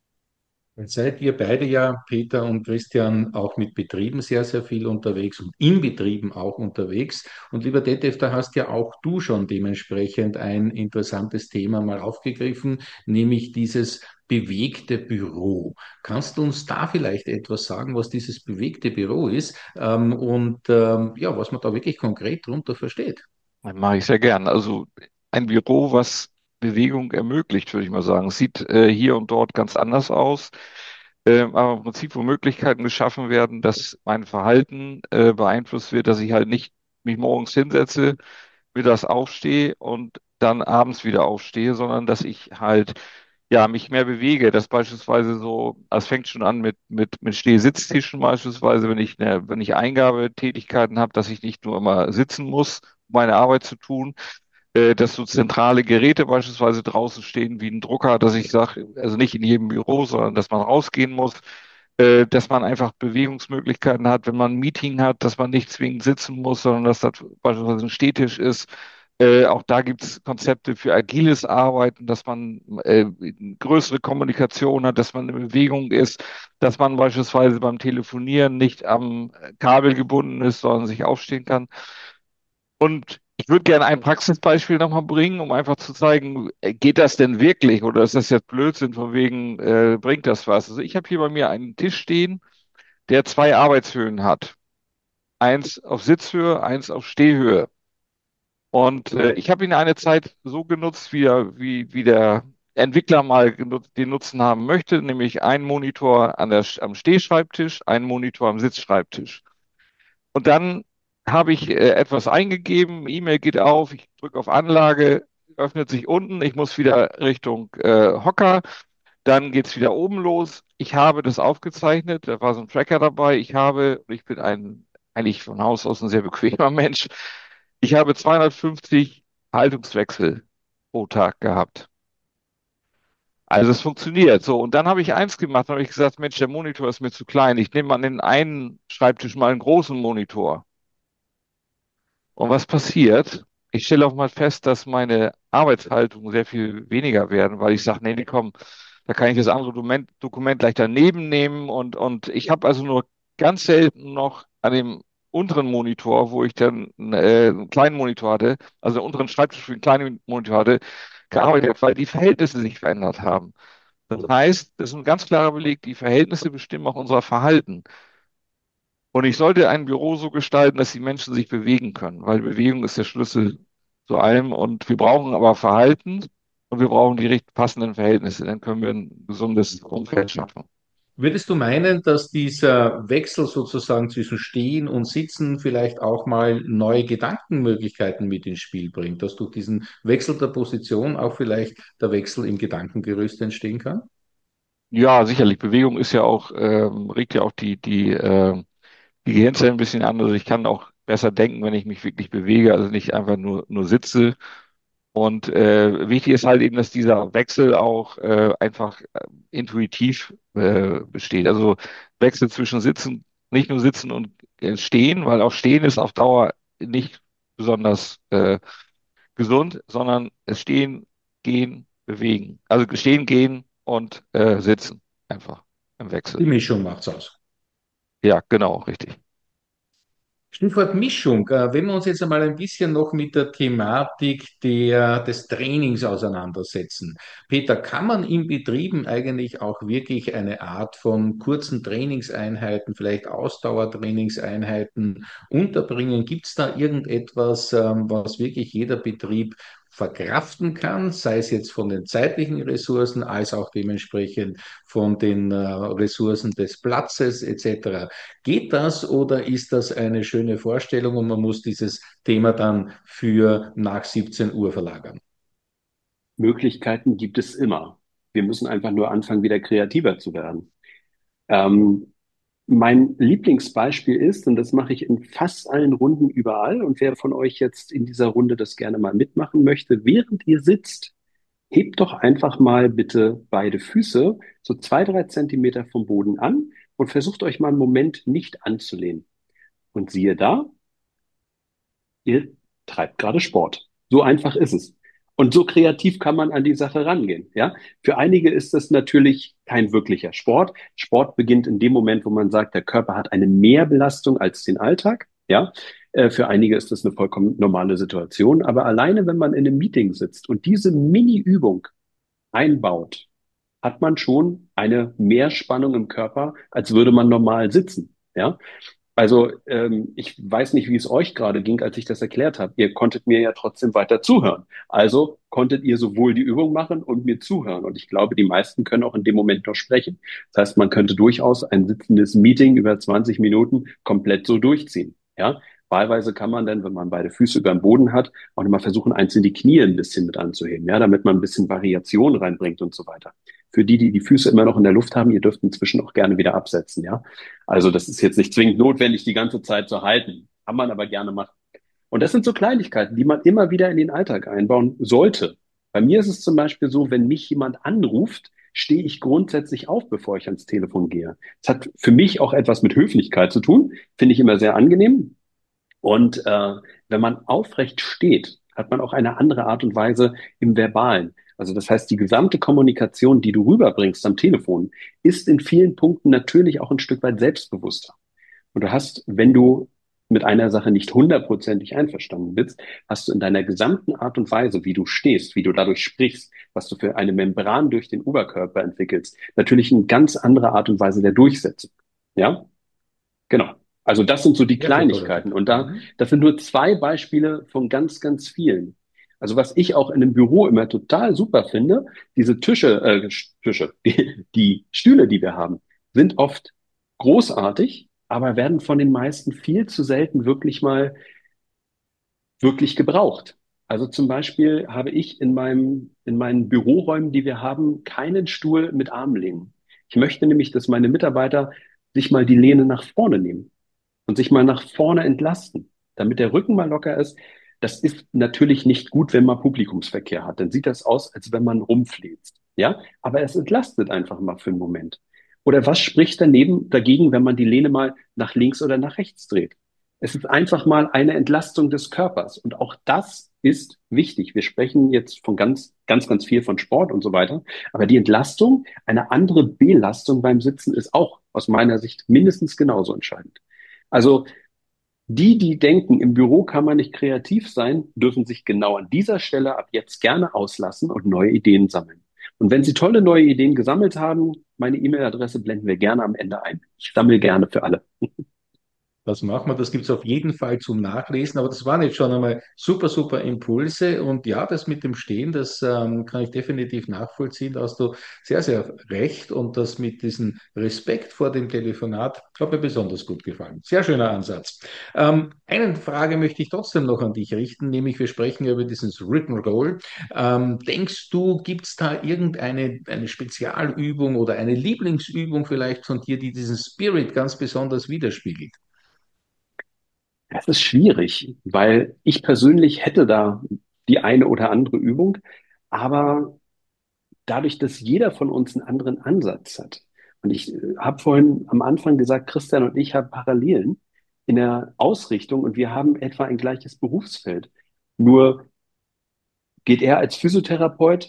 Jetzt seid ihr beide ja, Peter und Christian, auch mit Betrieben sehr, sehr viel unterwegs und in Betrieben auch unterwegs. Und lieber Detlef, da hast ja auch du schon dementsprechend ein interessantes Thema mal aufgegriffen, nämlich dieses bewegte Büro. Kannst du uns da vielleicht etwas sagen, was dieses bewegte Büro ist, ähm, und ähm, ja, was man da wirklich konkret darunter versteht? Das mache ich sehr gern. Also ein Büro, was Bewegung ermöglicht, würde ich mal sagen. Es sieht äh, hier und dort ganz anders aus, ähm, aber im Prinzip, wo Möglichkeiten geschaffen werden, dass mein Verhalten äh, beeinflusst wird, dass ich halt nicht mich morgens hinsetze, mittags aufstehe und dann abends wieder aufstehe, sondern dass ich halt ja mich mehr bewege. Das beispielsweise so, das fängt schon an mit mit mit Steh-Sitztischen beispielsweise, wenn ich eine, wenn ich Eingabetätigkeiten habe, dass ich nicht nur immer sitzen muss, um meine Arbeit zu tun, äh, dass so zentrale Geräte beispielsweise draußen stehen wie ein Drucker, dass ich sage, also nicht in jedem Büro, sondern dass man rausgehen muss, äh, dass man einfach Bewegungsmöglichkeiten hat, wenn man ein Meeting hat, dass man nicht zwingend sitzen muss, sondern dass das beispielsweise ein Stehtisch ist. Äh, auch da gibt es Konzepte für agiles Arbeiten, dass man äh, größere Kommunikation hat, dass man in Bewegung ist, dass man beispielsweise beim Telefonieren nicht am Kabel gebunden ist, sondern sich aufstehen kann. Und ich würde gerne ein Praxisbeispiel nochmal bringen, um einfach zu zeigen, äh, geht das denn wirklich oder ist das jetzt Blödsinn von wegen, äh, bringt das was? Also ich habe hier bei mir einen Tisch stehen, der zwei Arbeitshöhen hat. Eins auf Sitzhöhe, eins auf Stehhöhe. Und äh, ich habe ihn eine Zeit so genutzt, wie, er, wie, wie der Entwickler mal genutzt, den Nutzen haben möchte, nämlich ein Monitor an der, am Stehschreibtisch, ein Monitor am Sitzschreibtisch. Und dann habe ich äh, etwas eingegeben, E-Mail geht auf, ich drücke auf Anlage, öffnet sich unten, ich muss wieder Richtung äh, Hocker, dann geht's wieder oben los. Ich habe das aufgezeichnet, da war so ein Tracker dabei. Ich habe, und ich bin ein eigentlich von Haus aus ein sehr bequemer Mensch, ich habe zweihundertfünfzig Haltungswechsel pro Tag gehabt. Also es funktioniert. So, und dann habe ich eins gemacht, dann habe ich gesagt, Mensch, der Monitor ist mir zu klein. Ich nehme an den einen Schreibtisch mal einen großen Monitor. Und was passiert? Ich stelle auch mal fest, dass meine Arbeitshaltungen sehr viel weniger werden, weil ich sage, nee, nee, komm, da kann ich das andere Dokument, Dokument gleich daneben nehmen und, und ich habe also nur ganz selten noch an dem unteren Monitor, wo ich dann äh, einen kleinen Monitor hatte, also den unteren Schreibtisch für einen kleinen Monitor hatte, gearbeitet, weil die Verhältnisse sich verändert haben. Das heißt, das ist ein ganz klarer Beleg, die Verhältnisse bestimmen auch unser Verhalten. Und ich sollte ein Büro so gestalten, dass die Menschen sich bewegen können, weil Bewegung ist der Schlüssel zu allem. Und wir brauchen aber Verhalten und wir brauchen die richtig passenden Verhältnisse. Dann können wir ein gesundes Umfeld schaffen. Würdest du meinen, dass dieser Wechsel sozusagen zwischen Stehen und Sitzen vielleicht auch mal neue Gedankenmöglichkeiten mit ins Spiel bringt, dass durch diesen Wechsel der Position auch vielleicht der Wechsel im Gedankengerüst entstehen kann? Ja, sicherlich. Bewegung ist ja auch, ähm, regt ja auch die, die, äh, die Gehirnzellen ein bisschen an. Also ich kann auch besser denken, wenn ich mich wirklich bewege, also nicht einfach nur, nur sitze. Und äh, wichtig ist halt eben, dass dieser Wechsel auch äh, einfach äh, intuitiv äh, besteht. Also Wechsel zwischen Sitzen, nicht nur Sitzen und äh, Stehen, weil auch Stehen ist auf Dauer nicht besonders äh, gesund, sondern es Stehen, Gehen, bewegen. Also stehen, gehen und äh, sitzen einfach im Die Wechsel. Mischung macht's aus. Ja, genau, richtig. Stichwort Mischung. Äh, Wenn wir uns jetzt einmal ein bisschen noch mit der Thematik der, des Trainings auseinandersetzen. Peter, kann man in Betrieben eigentlich auch wirklich eine Art von kurzen Trainingseinheiten, vielleicht Ausdauertrainingseinheiten unterbringen? Gibt es da irgendetwas, ähm, was wirklich jeder Betrieb verkraften kann, sei es jetzt von den zeitlichen Ressourcen als auch dementsprechend von den äh, Ressourcen des Platzes et cetera. Geht das oder ist das eine schöne Vorstellung und man muss dieses Thema dann für nach siebzehn Uhr verlagern? Möglichkeiten gibt es immer. Wir müssen einfach nur anfangen, wieder kreativer zu werden. Ähm, Mein Lieblingsbeispiel ist, und das mache ich in fast allen Runden überall, und wer von euch jetzt in dieser Runde das gerne mal mitmachen möchte, während ihr sitzt, hebt doch einfach mal bitte beide Füße so zwei, drei Zentimeter vom Boden an und versucht euch mal einen Moment nicht anzulehnen. Und siehe da, ihr treibt gerade Sport. So einfach ist es. Und so kreativ kann man an die Sache rangehen. Ja, für einige ist das natürlich kein wirklicher Sport. Sport beginnt in dem Moment, wo man sagt, der Körper hat eine Mehrbelastung als den Alltag. Ja, Äh, für einige ist das eine vollkommen normale Situation. Aber alleine, wenn man in einem Meeting sitzt und diese Mini-Übung einbaut, hat man schon eine Mehrspannung im Körper, als würde man normal sitzen. Ja, also ähm, ich weiß nicht, wie es euch gerade ging, als ich das erklärt habe. Ihr konntet mir ja trotzdem weiter zuhören. Also konntet ihr sowohl die Übung machen und mir zuhören. Und ich glaube, die meisten können auch in dem Moment noch sprechen. Das heißt, man könnte durchaus ein sitzendes Meeting über zwanzig Minuten komplett so durchziehen. Ja, wahlweise kann man dann, wenn man beide Füße über dem Boden hat, auch nochmal versuchen, einzeln die Knie ein bisschen mit anzuheben. Ja, damit man ein bisschen Variation reinbringt und so weiter. Für die, die die Füße immer noch in der Luft haben, ihr dürft inzwischen auch gerne wieder absetzen. Ja. Also das ist jetzt nicht zwingend notwendig, die ganze Zeit zu halten. Kann man aber gerne machen. Und das sind so Kleinigkeiten, die man immer wieder in den Alltag einbauen sollte. Bei mir ist es zum Beispiel so, wenn mich jemand anruft, stehe ich grundsätzlich auf, bevor ich ans Telefon gehe. Das hat für mich auch etwas mit Höflichkeit zu tun, finde ich immer sehr angenehm. Und äh, wenn man aufrecht steht, hat man auch eine andere Art und Weise im Verbalen. Also das heißt, die gesamte Kommunikation, die du rüberbringst am Telefon, ist in vielen Punkten natürlich auch ein Stück weit selbstbewusster. Und du hast, wenn du mit einer Sache nicht hundertprozentig einverstanden bist, hast du in deiner gesamten Art und Weise, wie du stehst, wie du dadurch sprichst, was du für eine Membran durch den Oberkörper entwickelst, natürlich eine ganz andere Art und Weise der Durchsetzung. Ja, genau. Also das sind so die Ja, sehr toller Tipp. Kleinigkeiten. Und da, Mhm. das sind nur zwei Beispiele von ganz, ganz vielen. Also was ich auch in einem Büro immer total super finde, diese Tische, äh, Tische, die, die Stühle, die wir haben, sind oft großartig, aber werden von den meisten viel zu selten wirklich mal wirklich gebraucht. Also zum Beispiel habe ich in meinem, in meinen Büroräumen, die wir haben, keinen Stuhl mit Armlehnen. Ich möchte nämlich, dass meine Mitarbeiter sich mal die Lehne nach vorne nehmen und sich mal nach vorne entlasten, damit der Rücken mal locker ist. Das ist natürlich nicht gut, wenn man Publikumsverkehr hat. Dann sieht das aus, als wenn man rumfläzt. Ja, aber es entlastet einfach mal für einen Moment. Oder was spricht daneben dagegen, wenn man die Lehne mal nach links oder nach rechts dreht? Es ist einfach mal eine Entlastung des Körpers. Und auch das ist wichtig. Wir sprechen jetzt von ganz, ganz, ganz viel von Sport und so weiter. Aber die Entlastung, eine andere Belastung beim Sitzen ist auch aus meiner Sicht mindestens genauso entscheidend. Also die, die denken, im Büro kann man nicht kreativ sein, dürfen sich genau an dieser Stelle ab jetzt gerne auslassen und neue Ideen sammeln. Und wenn Sie tolle neue Ideen gesammelt haben, meine E-Mail-Adresse blenden wir gerne am Ende ein. Ich sammle gerne für alle. Das machen wir, das gibt es auf jeden Fall zum Nachlesen, aber das waren jetzt schon einmal super, super Impulse und ja, das mit dem Stehen, das ähm, kann ich definitiv nachvollziehen, da hast du sehr, sehr recht und das mit diesem Respekt vor dem Telefonat, glaube ich, besonders gut gefallen. Sehr schöner Ansatz. Ähm, eine Frage möchte ich trotzdem noch an dich richten, nämlich wir sprechen ja über dieses Written Goal. Ähm, denkst du, gibt es da irgendeine eine Spezialübung oder eine Lieblingsübung vielleicht von dir, die diesen Spirit ganz besonders widerspiegelt? Das ist schwierig, weil ich persönlich hätte da die eine oder andere Übung, aber dadurch, dass jeder von uns einen anderen Ansatz hat. Und ich äh, habe vorhin am Anfang gesagt, Christian und ich haben Parallelen in der Ausrichtung und wir haben etwa ein gleiches Berufsfeld. Nur geht er als Physiotherapeut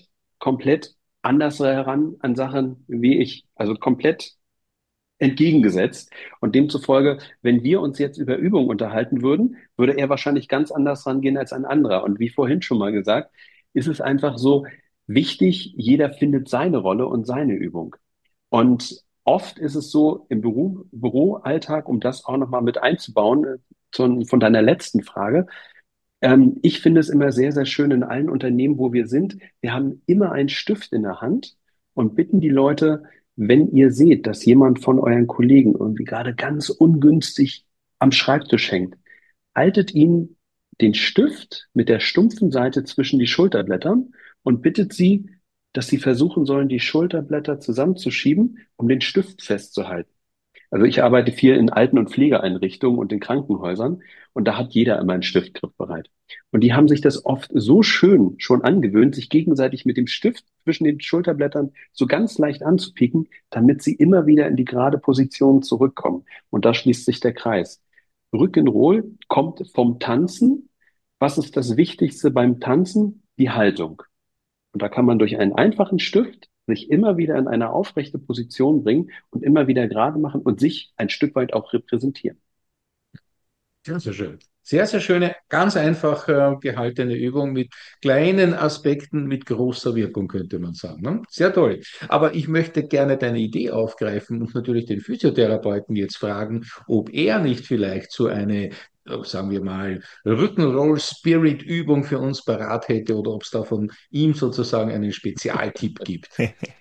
komplett anders heran an Sachen wie ich. Also komplett entgegengesetzt. Und demzufolge, wenn wir uns jetzt über Übung unterhalten würden, würde er wahrscheinlich ganz anders rangehen als ein anderer. Und wie vorhin schon mal gesagt, ist es einfach so wichtig, jeder findet seine Rolle und seine Übung. Und oft ist es so im Büro, Büroalltag, um das auch nochmal mit einzubauen, äh, zu, von deiner letzten Frage. Ähm, ich finde es immer sehr, sehr schön in allen Unternehmen, wo wir sind. Wir haben immer einen Stift in der Hand und bitten die Leute, wenn ihr seht, dass jemand von euren Kollegen irgendwie gerade ganz ungünstig am Schreibtisch hängt, haltet ihn den Stift mit der stumpfen Seite zwischen die Schulterblättern und bittet sie, dass sie versuchen sollen, die Schulterblätter zusammenzuschieben, um den Stift festzuhalten. Also ich arbeite viel in Alten- und Pflegeeinrichtungen und in Krankenhäusern und da hat jeder immer einen Stift griffbereit. Und die haben sich das oft so schön schon angewöhnt, sich gegenseitig mit dem Stift zwischen den Schulterblättern so ganz leicht anzupieken, damit sie immer wieder in die gerade Position zurückkommen. Und da schließt sich der Kreis. Rückenroll kommt vom Tanzen. Was ist das Wichtigste beim Tanzen? Die Haltung. Und da kann man durch einen einfachen Stift sich immer wieder in eine aufrechte Position bringen und immer wieder gerade machen und sich ein Stück weit auch repräsentieren. Sehr, sehr schön. Sehr, sehr schöne, ganz einfach äh, gehaltene Übung mit kleinen Aspekten, mit großer Wirkung, könnte man sagen. Ne? Sehr toll. Aber ich möchte gerne deine Idee aufgreifen und natürlich den Physiotherapeuten jetzt fragen, ob er nicht vielleicht so eine, äh, sagen wir mal, Rückenroll-Spirit-Übung für uns parat hätte oder ob es da von ihm sozusagen einen Spezialtipp gibt.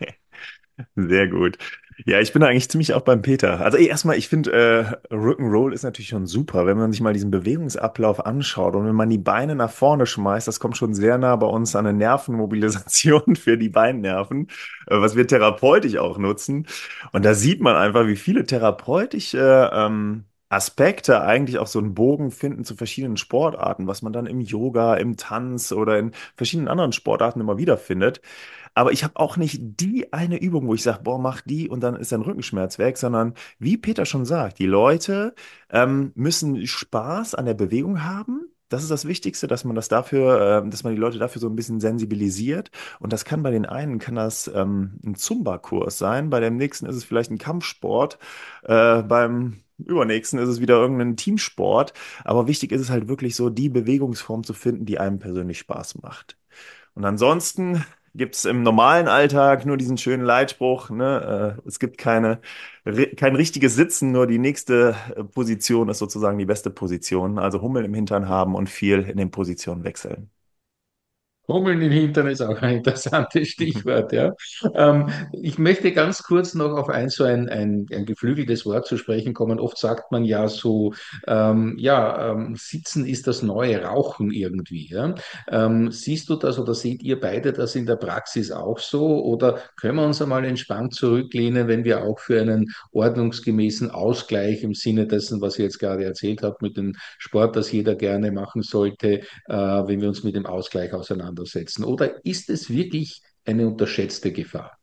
Sehr gut. Ja, ich bin da eigentlich ziemlich auch beim Peter. Also eh, erstmal, ich finde, äh, Rock'n'Roll ist natürlich schon super, wenn man sich mal diesen Bewegungsablauf anschaut und wenn man die Beine nach vorne schmeißt, das kommt schon sehr nah bei uns an eine Nervenmobilisation für die Beinnerven, äh, was wir therapeutisch auch nutzen. Und da sieht man einfach, wie viele therapeutische ähm, Aspekte eigentlich auch so einen Bogen finden zu verschiedenen Sportarten, was man dann im Yoga, im Tanz oder in verschiedenen anderen Sportarten immer wieder findet. Aber ich habe auch nicht die eine Übung, wo ich sage, boah, mach die und dann ist dein Rückenschmerz weg, sondern wie Peter schon sagt, die Leute ähm, müssen Spaß an der Bewegung haben. Das ist das Wichtigste, dass man das dafür, äh, dass man die Leute dafür so ein bisschen sensibilisiert. Und das kann bei den einen kann das ähm, ein Zumba-Kurs sein, bei dem nächsten ist es vielleicht ein Kampfsport, äh, beim übernächsten ist es wieder irgendein Teamsport. Aber wichtig ist es halt wirklich so, die Bewegungsform zu finden, die einem persönlich Spaß macht. Und ansonsten gibt es im normalen Alltag nur diesen schönen Leitspruch, ne? Äh, es gibt keine, ri- kein richtiges Sitzen, nur die nächste äh, Position ist sozusagen die beste Position. Also Hummeln im Hintern haben und viel in den Positionen wechseln. Hummeln im Hintern ist auch ein interessantes Stichwort, ja. Ähm, ich möchte ganz kurz noch auf ein so ein, ein, ein geflügeltes Wort zu sprechen kommen. Oft sagt man ja so, ähm, ja, ähm, Sitzen ist das neue Rauchen irgendwie, ja. Ähm, siehst du das oder seht ihr beide das in der Praxis auch so? Oder können wir uns einmal entspannt zurücklehnen, wenn wir auch für einen ordnungsgemäßen Ausgleich im Sinne dessen, was ich jetzt gerade erzählt habe, mit dem Sport, das jeder gerne machen sollte, äh, wenn wir uns mit dem Ausgleich auseinandersetzen? Oder ist es wirklich eine unterschätzte Gefahr?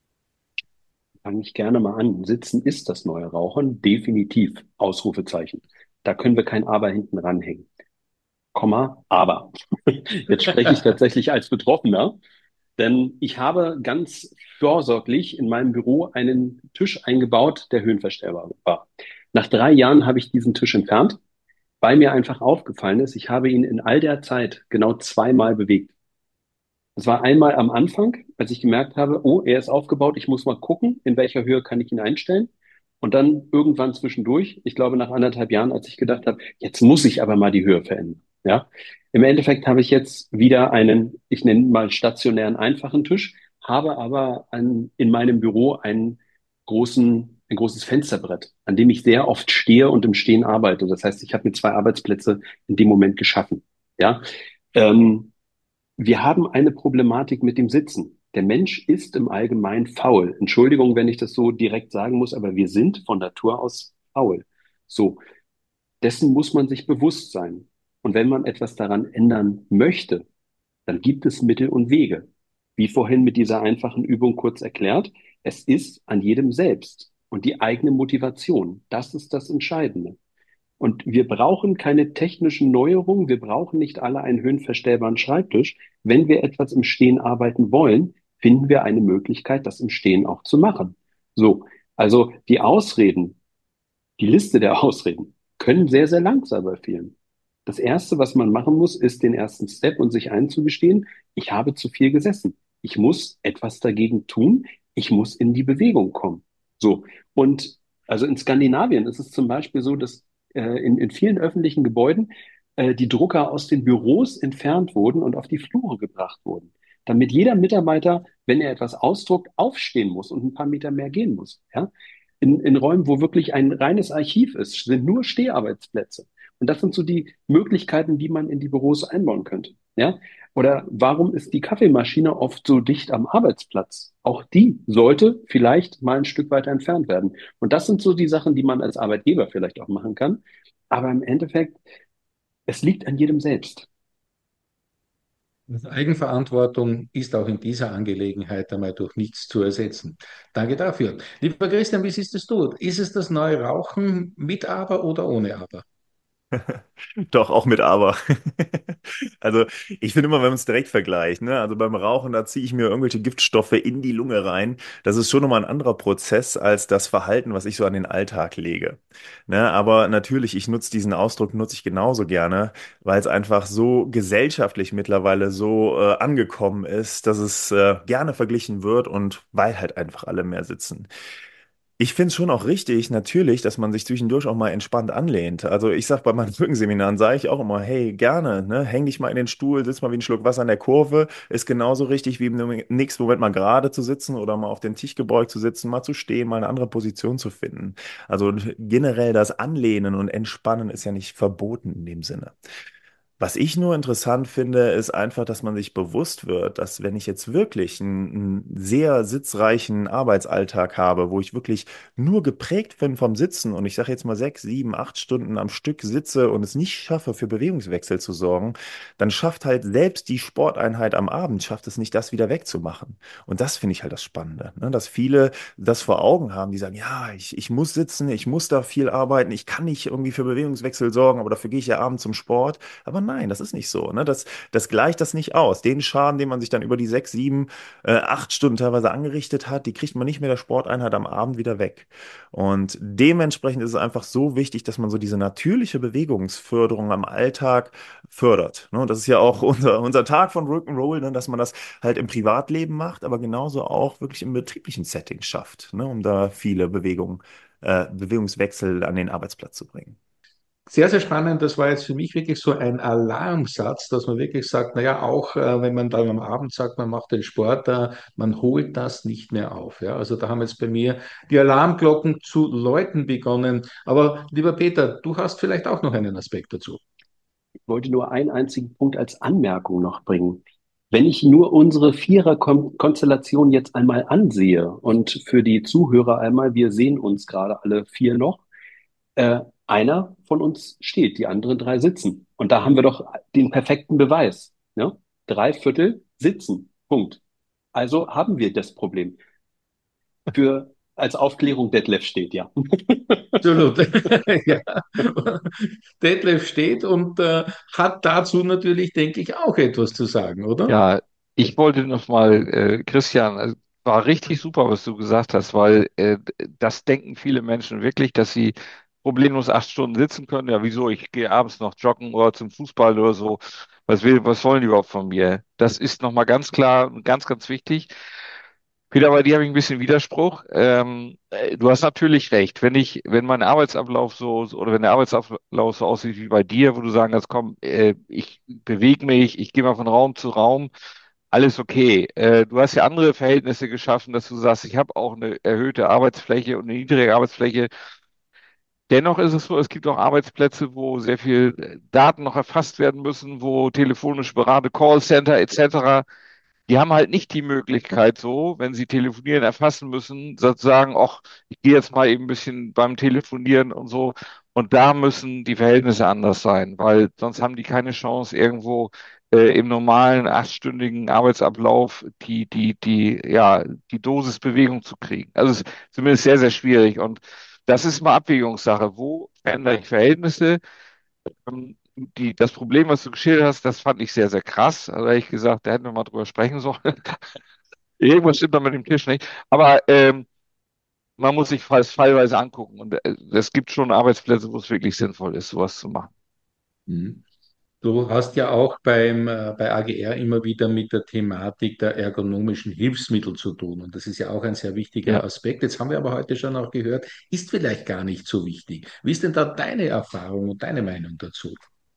Fange ich gerne mal an. Sitzen ist das neue Rauchen, definitiv. Ausrufezeichen. Da können wir kein Aber hinten ranhängen. Komma, aber. Jetzt spreche ich tatsächlich als Betroffener, denn ich habe ganz vorsorglich in meinem Büro einen Tisch eingebaut, der höhenverstellbar war. Nach drei Jahren habe ich diesen Tisch entfernt, weil mir einfach aufgefallen ist, ich habe ihn in all der Zeit genau zweimal bewegt. Das war einmal am Anfang, als ich gemerkt habe, oh, er ist aufgebaut, ich muss mal gucken, in welcher Höhe kann ich ihn einstellen. Und dann irgendwann zwischendurch, ich glaube nach anderthalb Jahren, als ich gedacht habe, jetzt muss ich aber mal die Höhe verändern. Ja, im Endeffekt habe ich jetzt wieder einen, ich nenne ihn mal stationären einfachen Tisch, habe aber an, in meinem Büro einen großen, ein großes Fensterbrett, an dem ich sehr oft stehe und im Stehen arbeite. Das heißt, ich habe mir zwei Arbeitsplätze in dem Moment geschaffen. Ja, ähm, wir haben eine Problematik mit dem Sitzen. Der Mensch ist im Allgemeinen faul. Entschuldigung, wenn ich das so direkt sagen muss, aber wir sind von Natur aus faul. So, dessen muss man sich bewusst sein. Und wenn man etwas daran ändern möchte, dann gibt es Mittel und Wege. Wie vorhin mit dieser einfachen Übung kurz erklärt, es ist an jedem selbst und die eigene Motivation. Das ist das Entscheidende. Und wir brauchen keine technischen Neuerungen. Wir brauchen nicht alle einen höhenverstellbaren Schreibtisch. Wenn wir etwas im Stehen arbeiten wollen, finden wir eine Möglichkeit, das im Stehen auch zu machen. So, also die Ausreden, die Liste der Ausreden können sehr, sehr lang sein bei vielen. Das Erste, was man machen muss, ist den ersten Step und sich einzugestehen, ich habe zu viel gesessen. Ich muss etwas dagegen tun. Ich muss in die Bewegung kommen. So. Und also in Skandinavien ist es zum Beispiel so, dass äh, in, in vielen öffentlichen Gebäuden äh, die Drucker aus den Büros entfernt wurden und auf die Flure gebracht wurden, damit jeder Mitarbeiter, wenn er etwas ausdruckt, aufstehen muss und ein paar Meter mehr gehen muss. Ja? In, in Räumen, wo wirklich ein reines Archiv ist, sind nur Steharbeitsplätze. Und das sind so die Möglichkeiten, die man in die Büros einbauen könnte. Ja? Oder warum ist die Kaffeemaschine oft so dicht am Arbeitsplatz? Auch die sollte vielleicht mal ein Stück weiter entfernt werden. Und das sind so die Sachen, die man als Arbeitgeber vielleicht auch machen kann. Aber im Endeffekt, es liegt an jedem selbst. Also Eigenverantwortung ist auch in dieser Angelegenheit einmal durch nichts zu ersetzen. Danke dafür. Lieber Christian, wie siehst es du? Ist es das neue Rauchen mit Aber oder ohne Aber? Doch, auch mit Aber. Also ich finde immer, wenn man es direkt vergleicht, ne, also beim Rauchen, da ziehe ich mir irgendwelche Giftstoffe in die Lunge rein. Das ist schon nochmal ein anderer Prozess als das Verhalten, was ich so an den Alltag lege. Ne, aber natürlich, ich nutze diesen Ausdruck, nutze ich genauso gerne, weil es einfach so gesellschaftlich mittlerweile so äh, angekommen ist, dass es äh, gerne verglichen wird und weil halt einfach alle mehr sitzen. Ich finde es schon auch richtig, natürlich, dass man sich zwischendurch auch mal entspannt anlehnt. Also ich sag bei meinen Rückenseminaren, sage ich auch immer, hey, gerne, ne, häng dich mal in den Stuhl, sitz mal wie ein Schluck Wasser an der Kurve. Ist genauso richtig wie im nächsten Moment mal gerade zu sitzen oder mal auf den Tisch gebeugt zu sitzen, mal zu stehen, mal eine andere Position zu finden. Also generell das Anlehnen und Entspannen ist ja nicht verboten in dem Sinne. Was ich nur interessant finde, ist einfach, dass man sich bewusst wird, dass wenn ich jetzt wirklich einen, einen sehr sitzreichen Arbeitsalltag habe, wo ich wirklich nur geprägt bin vom Sitzen und ich sage jetzt mal sechs, sieben, acht Stunden am Stück sitze und es nicht schaffe, für Bewegungswechsel zu sorgen, dann schafft halt selbst die Sporteinheit am Abend, schafft es nicht, das wieder wegzumachen. Und das finde ich halt das Spannende, ne? Dass viele das vor Augen haben, die sagen, ja, ich, ich muss sitzen, ich muss da viel arbeiten, ich kann nicht irgendwie für Bewegungswechsel sorgen, aber dafür gehe ich ja abends zum Sport. Aber nein, das ist nicht so. Ne? Das, das gleicht das nicht aus. Den Schaden, den man sich dann über die sechs, sieben, äh, acht Stunden teilweise angerichtet hat, die kriegt man nicht mit der Sporteinheit am Abend wieder weg. Und dementsprechend ist es einfach so wichtig, dass man so diese natürliche Bewegungsförderung am Alltag fördert. Ne? Und das ist ja auch unser, unser Tag von Rock'n'Roll, ne? Dass man das halt im Privatleben macht, aber genauso auch wirklich im betrieblichen Setting schafft, ne? Um da viele Bewegungen, äh, Bewegungswechsel an den Arbeitsplatz zu bringen. Sehr, sehr spannend. Das war jetzt für mich wirklich so ein Alarmsatz, dass man wirklich sagt, naja, auch äh, wenn man dann am Abend sagt, man macht den Sport, äh, man holt das nicht mehr auf. Ja? Also da haben jetzt bei mir die Alarmglocken zu läuten begonnen. Aber lieber Peter, du hast vielleicht auch noch einen Aspekt dazu. Ich wollte nur einen einzigen Punkt als Anmerkung noch bringen. Wenn ich nur unsere Vierer-Konstellation jetzt einmal ansehe und für die Zuhörer einmal, wir sehen uns gerade alle vier noch, äh, einer von uns steht, die anderen drei sitzen. Und da haben wir doch den perfekten Beweis. Ne? Drei Viertel sitzen. Punkt. Also haben wir das Problem. Für als Aufklärung Detlef steht, ja. Absolut. Ja. Detlef steht und äh, hat dazu natürlich, denke ich, auch etwas zu sagen, oder? Ja, ich wollte noch mal, äh, Christian, also, war richtig super, was du gesagt hast, weil äh, das denken viele Menschen wirklich, dass sie problemlos acht Stunden sitzen können. Ja, wieso? Ich gehe abends noch joggen oder zum Fußball oder so. Was will, was wollen die überhaupt von mir? Das ist noch mal ganz klar, und ganz, ganz wichtig. Peter, bei dir habe ich ein bisschen Widerspruch. Ähm, äh, du hast natürlich recht. Wenn ich, wenn mein Arbeitsablauf so, so- oder wenn der Arbeitsablauf so aussieht wie bei dir, wo du sagen kannst, komm, äh, ich bewege mich, ich gehe mal von Raum zu Raum, alles okay. Äh, du hast ja andere Verhältnisse geschaffen, dass du sagst, ich habe auch eine erhöhte Arbeitsfläche und eine niedrige Arbeitsfläche. Dennoch ist es so, es gibt auch Arbeitsplätze, wo sehr viel äh, Daten noch erfasst werden müssen, wo telefonische Beratung, Callcenter et cetera, die haben halt nicht die Möglichkeit so, wenn sie telefonieren, erfassen müssen, sozusagen, ach, ich gehe jetzt mal eben ein bisschen beim Telefonieren und so. Und da müssen die Verhältnisse anders sein, weil sonst haben die keine Chance, irgendwo äh, im normalen achtstündigen Arbeitsablauf die, die, die, ja, die Dosis Bewegung zu kriegen. Also es ist zumindest sehr, sehr schwierig. Und das ist mal Abwägungssache. Wo verändere ich Verhältnisse? Ähm, Die, das Problem, was du geschildert hast, das fand ich sehr, sehr krass. Also ehrlich gesagt, da hätten wir mal drüber sprechen sollen. Irgendwas stimmt da mit dem Tisch nicht. Aber ähm, man muss sich fast fallweise angucken. Und äh, es gibt schon Arbeitsplätze, wo es wirklich sinnvoll ist, sowas zu machen. Mhm. Du hast ja auch beim, äh, bei A G R immer wieder mit der Thematik der ergonomischen Hilfsmittel zu tun. Und das ist ja auch ein sehr wichtiger Ja. Aspekt. Jetzt haben wir aber heute schon auch gehört, ist vielleicht gar nicht so wichtig. Wie ist denn da deine Erfahrung und deine Meinung dazu?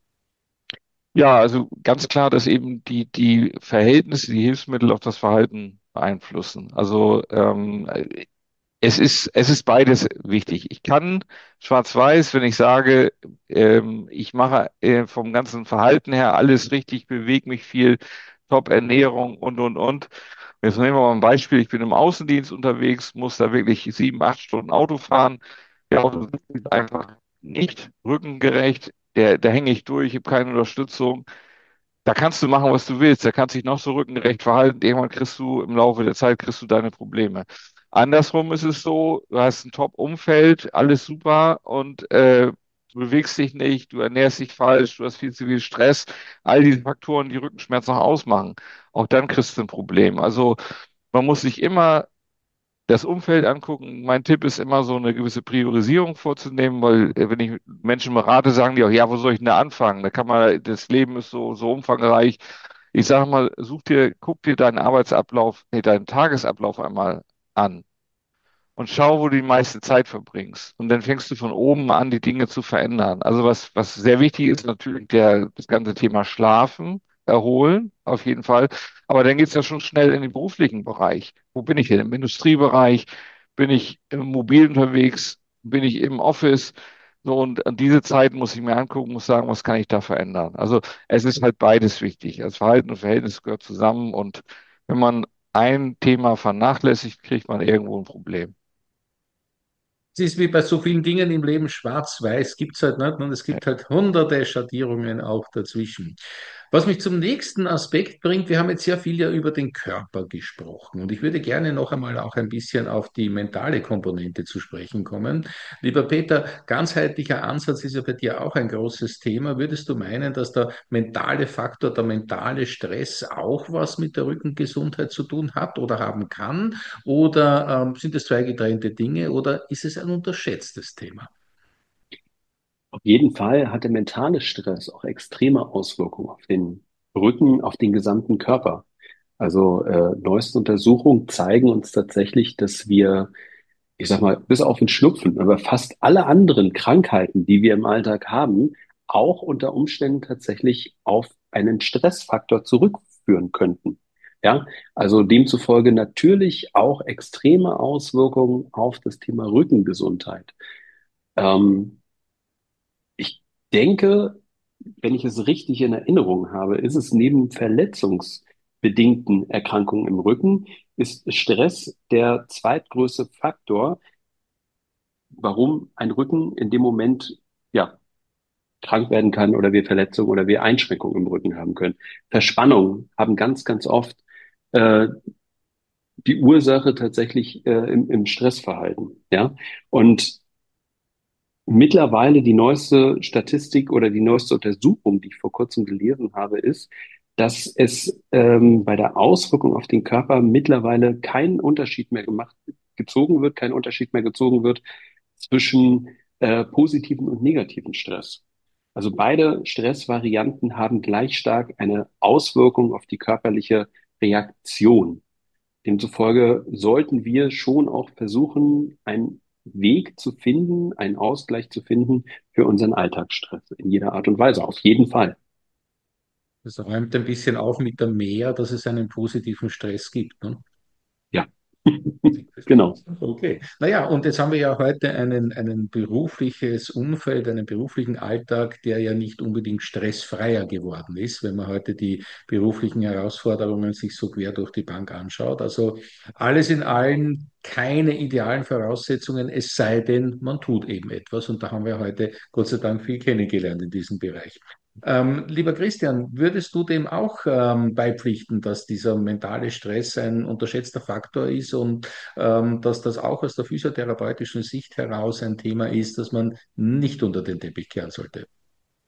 Ja, also ganz klar, dass eben die, die Verhältnisse, die Hilfsmittel auch das Verhalten beeinflussen. Also ähm, es ist, es ist beides wichtig. Ich kann schwarz-weiß, wenn ich sage, ähm, ich mache äh, vom ganzen Verhalten her alles richtig, bewege mich viel, Top-Ernährung und, und, und. Jetzt nehmen wir mal ein Beispiel. Ich bin im Außendienst unterwegs, muss da wirklich sieben, acht Stunden Auto fahren. Der Autositz ist einfach nicht rückengerecht. Der, da hänge ich durch, ich habe keine Unterstützung. Da kannst du machen, was du willst. Da kannst du dich noch so rückengerecht verhalten. Irgendwann kriegst du im Laufe der Zeit kriegst du deine Probleme. Andersrum ist es so, du hast ein Top-Umfeld, alles super und äh, du bewegst dich nicht, du ernährst dich falsch, du hast viel zu viel Stress. All diese Faktoren, die Rückenschmerzen auch ausmachen. Auch dann kriegst du ein Problem. Also man muss sich immer das Umfeld angucken. Mein Tipp ist immer so eine gewisse Priorisierung vorzunehmen, weil äh, wenn ich Menschen berate, sagen die auch, ja, wo soll ich denn da anfangen? Da kann man, das Leben ist so, so umfangreich. Ich sage mal, such dir, guck dir deinen Arbeitsablauf, nee, deinen Tagesablauf einmal an und schau, wo du die meiste Zeit verbringst. Und dann fängst du von oben an, die Dinge zu verändern. Also was, was sehr wichtig ist, natürlich der, das ganze Thema Schlafen, erholen, auf jeden Fall. Aber dann geht's ja schon schnell in den beruflichen Bereich. Wo bin ich denn? Im Industriebereich? Bin ich im Mobil unterwegs? Bin ich im Office? So, und an diese Zeit muss ich mir angucken, muss sagen, was kann ich da verändern? Also es ist halt beides wichtig. Also Verhalten und Verhältnis gehört zusammen. Und wenn man ein Thema vernachlässigt, kriegt man irgendwo ein Problem. Es ist wie bei so vielen Dingen im Leben, schwarz-weiß gibt es halt nicht, und es gibt halt hunderte Schattierungen auch dazwischen. Was mich zum nächsten Aspekt bringt, wir haben jetzt sehr viel ja über den Körper gesprochen und ich würde gerne noch einmal auch ein bisschen auf die mentale Komponente zu sprechen kommen. Lieber Peter, ganzheitlicher Ansatz ist ja bei dir auch ein großes Thema. Würdest du meinen, dass der mentale Faktor, der mentale Stress auch was mit der Rückengesundheit zu tun hat oder haben kann? Oder ähm, sind es zwei getrennte Dinge oder ist es ein unterschätztes Thema? Auf jeden Fall hat der mentale Stress auch extreme Auswirkungen auf den Rücken, auf den gesamten Körper. Also äh, neueste Untersuchungen zeigen uns tatsächlich, dass wir, ich sag mal, bis auf den Schnupfen, aber fast alle anderen Krankheiten, die wir im Alltag haben, auch unter Umständen tatsächlich auf einen Stressfaktor zurückführen könnten. Ja, also demzufolge natürlich auch extreme Auswirkungen auf das Thema Rückengesundheit. Ähm, Ich denke, wenn ich es richtig in Erinnerung habe, ist es neben verletzungsbedingten Erkrankungen im Rücken, ist Stress der zweitgrößte Faktor, warum ein Rücken in dem Moment, ja, krank werden kann oder wir Verletzungen oder wir Einschränkungen im Rücken haben können. Verspannungen haben ganz, ganz oft äh, die Ursache tatsächlich äh, im, im Stressverhalten. Ja, und mittlerweile die neueste Statistik oder die neueste Untersuchung, die ich vor kurzem gelesen habe, ist, dass es ähm, bei der Auswirkung auf den Körper mittlerweile keinen Unterschied mehr gemacht, gezogen wird, kein Unterschied mehr gezogen wird zwischen äh, positiven und negativen Stress. Also beide Stressvarianten haben gleich stark eine Auswirkung auf die körperliche Reaktion. Demzufolge sollten wir schon auch versuchen, einen Weg zu finden, einen Ausgleich zu finden für unseren Alltagsstress in jeder Art und Weise. Auf jeden Fall. Das räumt ein bisschen auf mit der Mehr, dass es einen positiven Stress gibt. Ne? Ja, genau. Okay. Naja, und jetzt haben wir ja heute einen, einen berufliches Umfeld, einen beruflichen Alltag, der ja nicht unbedingt stressfreier geworden ist, wenn man heute die beruflichen Herausforderungen sich so quer durch die Bank anschaut. Also alles in allem keine idealen Voraussetzungen, es sei denn, man tut eben etwas. Und da haben wir heute Gott sei Dank viel kennengelernt in diesem Bereich. Ähm, lieber Christian, würdest du dem auch ähm, beipflichten, dass dieser mentale Stress ein unterschätzter Faktor ist und ähm, dass das auch aus der physiotherapeutischen Sicht heraus ein Thema ist, das man nicht unter den Teppich kehren sollte?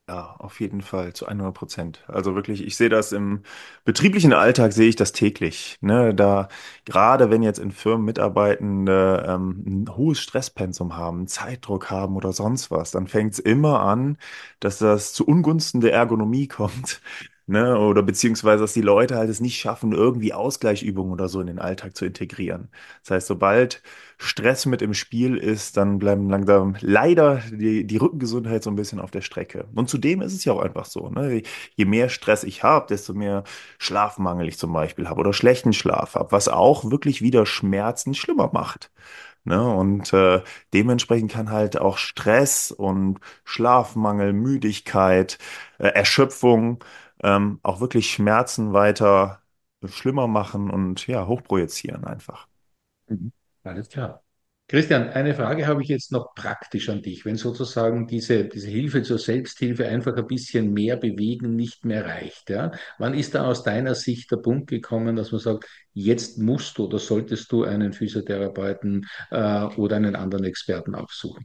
Ja, auf jeden Fall, zu hundert Prozent. Also wirklich, ich sehe das im betrieblichen Alltag, sehe ich das täglich. Ne? Da, gerade wenn jetzt in Firmen Mitarbeitende ähm, ein hohes Stresspensum haben, einen Zeitdruck haben oder sonst was, dann fängt es immer an, dass das zu Ungunsten der Ergonomie kommt. Ne? Oder beziehungsweise, dass die Leute halt es nicht schaffen, irgendwie Ausgleichsübungen oder so in den Alltag zu integrieren. Das heißt, sobald Stress mit im Spiel ist, dann bleiben langsam leider die, die Rückengesundheit so ein bisschen auf der Strecke. Und zudem ist es ja auch einfach so, ne? Je mehr Stress ich habe, desto mehr Schlafmangel ich zum Beispiel habe oder schlechten Schlaf habe, was auch wirklich wieder Schmerzen schlimmer macht. Ne? Und äh, dementsprechend kann halt auch Stress und Schlafmangel, Müdigkeit, äh, Erschöpfung ähm, auch wirklich Schmerzen weiter schlimmer machen und ja, hochprojizieren einfach. Mhm. Alles klar. Christian, eine Frage habe ich jetzt noch praktisch an dich. Wenn sozusagen diese, diese Hilfe zur Selbsthilfe einfach ein bisschen mehr bewegen nicht mehr reicht, ja? Wann ist da aus deiner Sicht der Punkt gekommen, dass man sagt, jetzt musst du oder solltest du einen Physiotherapeuten äh, oder einen anderen Experten aufsuchen?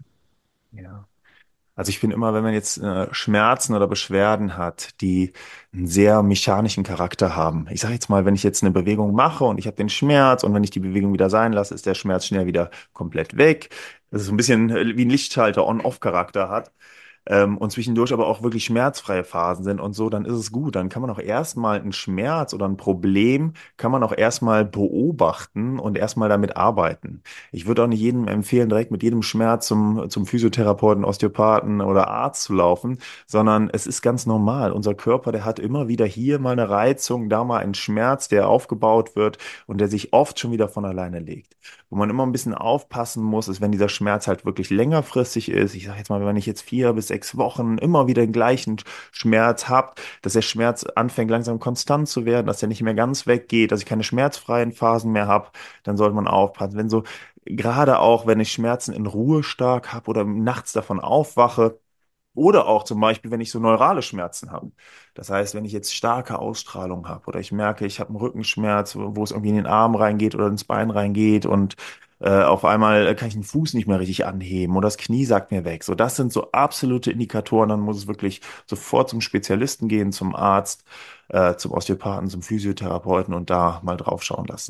Ja. Also ich finde immer, wenn man jetzt äh, Schmerzen oder Beschwerden hat, die einen sehr mechanischen Charakter haben. Ich sage jetzt mal, wenn ich jetzt eine Bewegung mache und ich habe den Schmerz und wenn ich die Bewegung wieder sein lasse, ist der Schmerz schnell wieder komplett weg. Das ist so ein bisschen äh, wie ein Lichtschalter On-Off-Charakter hat. Ähm, und zwischendurch aber auch wirklich schmerzfreie Phasen sind und so, dann ist es gut. Dann kann man auch erstmal einen Schmerz oder ein Problem, kann man auch erstmal beobachten und erstmal damit arbeiten. Ich würde auch nicht jedem empfehlen, direkt mit jedem Schmerz zum, zum Physiotherapeuten, Osteopathen oder Arzt zu laufen, sondern es ist ganz normal. Unser Körper, der hat immer wieder hier mal eine Reizung, da mal einen Schmerz, der aufgebaut wird und der sich oft schon wieder von alleine legt. Wo man immer ein bisschen aufpassen muss, ist, wenn dieser Schmerz halt wirklich längerfristig ist. Ich sage jetzt mal, wenn ich jetzt vier bis sechs Wochen immer wieder den gleichen Schmerz habe, dass der Schmerz anfängt langsam konstant zu werden, dass der nicht mehr ganz weggeht, dass ich keine schmerzfreien Phasen mehr habe, dann sollte man aufpassen. Wenn so Gerade auch, wenn ich Schmerzen in Ruhe stark habe oder nachts davon aufwache, oder auch zum Beispiel, wenn ich so neurale Schmerzen habe. Das heißt, wenn ich jetzt starke Ausstrahlung habe oder ich merke, ich habe einen Rückenschmerz, wo wo es irgendwie in den Arm reingeht oder ins Bein reingeht und äh, auf einmal kann ich den Fuß nicht mehr richtig anheben oder das Knie sagt mir weg. So, das sind so absolute Indikatoren. Dann muss es wirklich sofort zum Spezialisten gehen, zum Arzt, äh, zum Osteopathen, zum Physiotherapeuten und da mal drauf schauen lassen.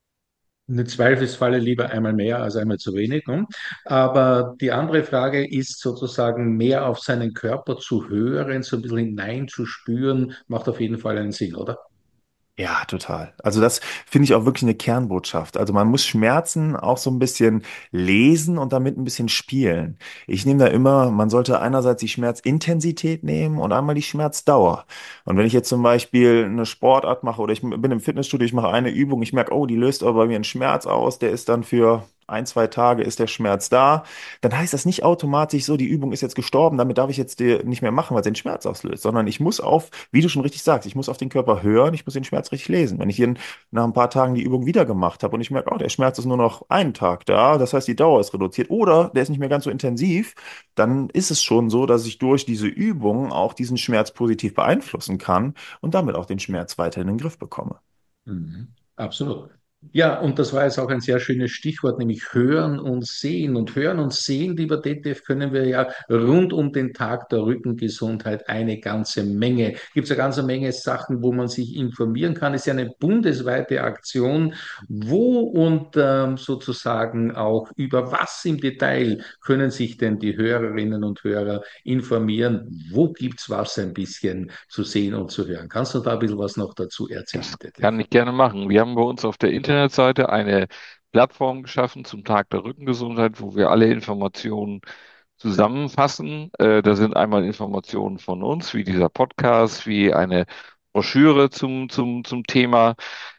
Im Zweifelsfalle lieber einmal mehr als einmal zu wenig. Ne? Aber die andere Frage ist sozusagen mehr auf seinen Körper zu hören, so ein bisschen hineinzuspüren, macht auf jeden Fall einen Sinn, oder? Ja, total. Also das finde ich auch wirklich eine Kernbotschaft. Also man muss Schmerzen auch so ein bisschen lesen und damit ein bisschen spielen. Ich nehme da immer, man sollte einerseits die Schmerzintensität nehmen und einmal die Schmerzdauer. Und wenn ich jetzt zum Beispiel eine Sportart mache oder ich bin im Fitnessstudio, ich mache eine Übung, ich merke, oh, die löst aber bei mir einen Schmerz aus, der ist dann für ein, zwei Tage ist der Schmerz da, dann heißt das nicht automatisch so, die Übung ist jetzt gestorben, damit darf ich jetzt die nicht mehr machen, weil sie den Schmerz auslöst, sondern ich muss auf, wie du schon richtig sagst, ich muss auf den Körper hören, ich muss den Schmerz richtig lesen. Wenn ich hier nach ein paar Tagen die Übung wieder gemacht habe und ich merke, oh, der Schmerz ist nur noch einen Tag da, das heißt, die Dauer ist reduziert oder der ist nicht mehr ganz so intensiv, dann ist es schon so, dass ich durch diese Übung auch diesen Schmerz positiv beeinflussen kann und damit auch den Schmerz weiter in den Griff bekomme. Mhm. Absolut. Ja, und das war jetzt auch ein sehr schönes Stichwort, nämlich Hören und Sehen. Und Hören und Sehen, lieber Detlef, können wir ja rund um den Tag der Rückengesundheit eine ganze Menge. Gibt es eine ganze Menge Sachen, wo man sich informieren kann. Es ist ja eine bundesweite Aktion. Wo und ähm, sozusagen auch über was im Detail können sich denn die Hörerinnen und Hörer informieren? Wo gibt's was ein bisschen zu sehen und zu hören? Kannst du da ein bisschen was noch dazu Das erzählen, Detlef? kann ich gerne machen. Wir haben bei uns auf der Internetseite eine Plattform geschaffen zum Tag der Rückengesundheit, wo wir alle Informationen zusammenfassen. Äh, da sind einmal Informationen von uns, wie dieser Podcast, wie eine Broschüre zum, zum, zum Thema.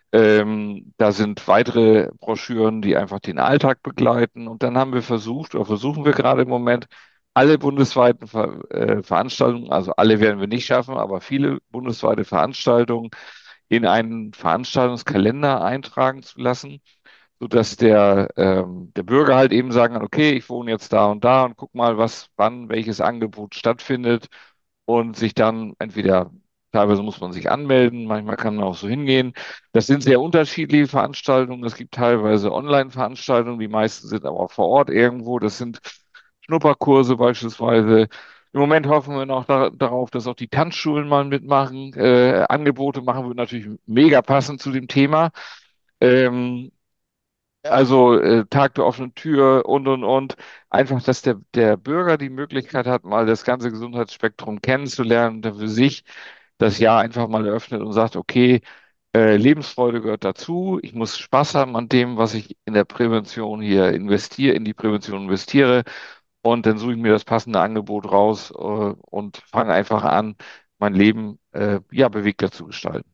Ähm, da sind weitere Broschüren, die einfach den Alltag begleiten. Und dann haben wir versucht, oder versuchen wir gerade im Moment, alle bundesweiten Ver äh, Veranstaltungen, also alle werden wir nicht schaffen, aber viele bundesweite Veranstaltungen in einen Veranstaltungskalender eintragen zu lassen, sodass der, ähm, der Bürger halt eben sagen kann, okay, ich wohne jetzt da und da und guck mal, was, wann welches Angebot stattfindet und sich dann entweder, teilweise muss man sich anmelden, manchmal kann man auch so hingehen. Das sind sehr unterschiedliche Veranstaltungen. Es gibt teilweise Online-Veranstaltungen, die meisten sind aber auch vor Ort irgendwo. Das sind Schnupperkurse beispielsweise. Im Moment hoffen wir noch da, darauf, dass auch die Tanzschulen mal mitmachen. Äh, Angebote machen wir natürlich mega passend zu dem Thema. Ähm, also äh, Tag der offenen Tür und, und, und. Einfach, dass der, der Bürger die Möglichkeit hat, mal das ganze Gesundheitsspektrum kennenzulernen und der für sich das Jahr einfach mal eröffnet und sagt, okay, äh, Lebensfreude gehört dazu. Ich muss Spaß haben an dem, was ich in der Prävention hier investiere, in die Prävention investiere. Und dann suche ich mir das passende Angebot raus, äh, und fange einfach an, mein Leben, äh, ja, bewegter zu gestalten.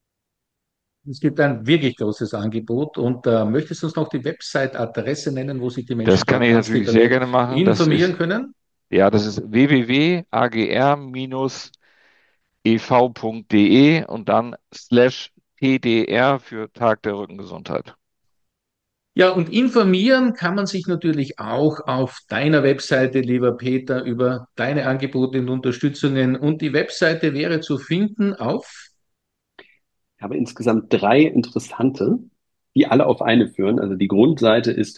Es gibt ein wirklich großes Angebot und äh, möchtest du uns noch die Website-Adresse nennen, wo sich die Das Menschen kann dann ich ganz natürlich sehr detailliert gerne machen. Das informieren ist, können? ja, das ist w w w punkt a g r e v punkt d e und dann slash T D R für Tag der Rückengesundheit. Ja, und informieren kann man sich natürlich auch auf deiner Webseite, lieber Peter, über deine Angebote und Unterstützungen. Und die Webseite wäre zu finden auf. Ich habe insgesamt drei interessante, die alle auf eine führen. Also die Grundseite ist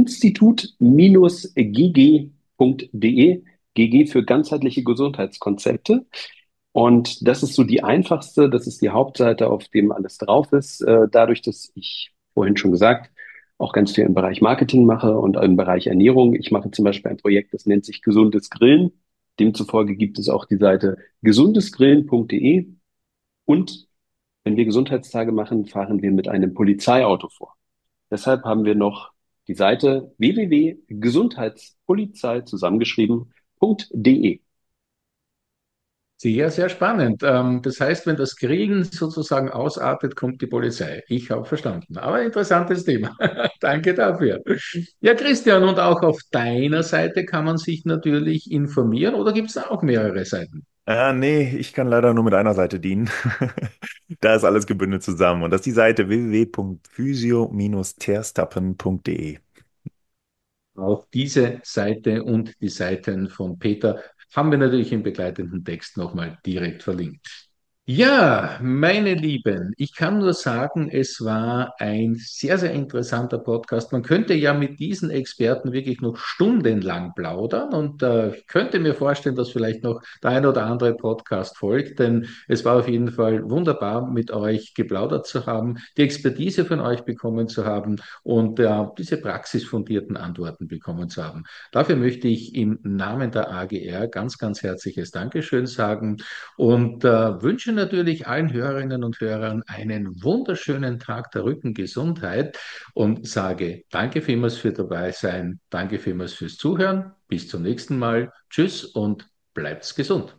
institut-g g punkt de, G G für ganzheitliche Gesundheitskonzepte. Und das ist so die einfachste, das ist die Hauptseite, auf dem alles drauf ist. Äh, Dadurch, dass ich vorhin schon gesagt, auch ganz viel im Bereich Marketing mache und im Bereich Ernährung. Ich mache zum Beispiel ein Projekt, das nennt sich Gesundes Grillen. Demzufolge gibt es auch die Seite gesundesgrillen punkt de. Und wenn wir Gesundheitstage machen, fahren wir mit einem Polizeiauto vor. Deshalb haben wir noch die Seite w w w punkt gesundheitspolizei zusammengeschrieben.de. Sehr, sehr spannend. Ähm, das heißt, wenn das Grillen sozusagen ausartet, kommt die Polizei. Ich habe verstanden. Aber interessantes Thema. Danke dafür. Ja, Christian, und auch auf deiner Seite kann man sich natürlich informieren oder gibt es da auch mehrere Seiten? Äh, nee, ich kann leider nur mit einer Seite dienen. Da ist alles gebündelt zusammen. Und das ist die Seite w w w punkt physio-terstappen punkt de. Auch diese Seite und die Seiten von Peter haben wir natürlich im begleitenden Text nochmal direkt verlinkt. Ja, meine Lieben, ich kann nur sagen, es war ein sehr, sehr interessanter Podcast. Man könnte ja mit diesen Experten wirklich noch stundenlang plaudern und äh, ich könnte mir vorstellen, dass vielleicht noch der ein oder andere Podcast folgt, denn es war auf jeden Fall wunderbar, mit euch geplaudert zu haben, die Expertise von euch bekommen zu haben und äh, diese praxisfundierten Antworten bekommen zu haben. Dafür möchte ich im Namen der A G R ganz, ganz herzliches Dankeschön sagen und äh, wünsche natürlich allen Hörerinnen und Hörern einen wunderschönen Tag der Rückengesundheit und sage danke vielmals für dabei sein, danke vielmals fürs Zuhören, bis zum nächsten Mal, tschüss und bleibt's gesund.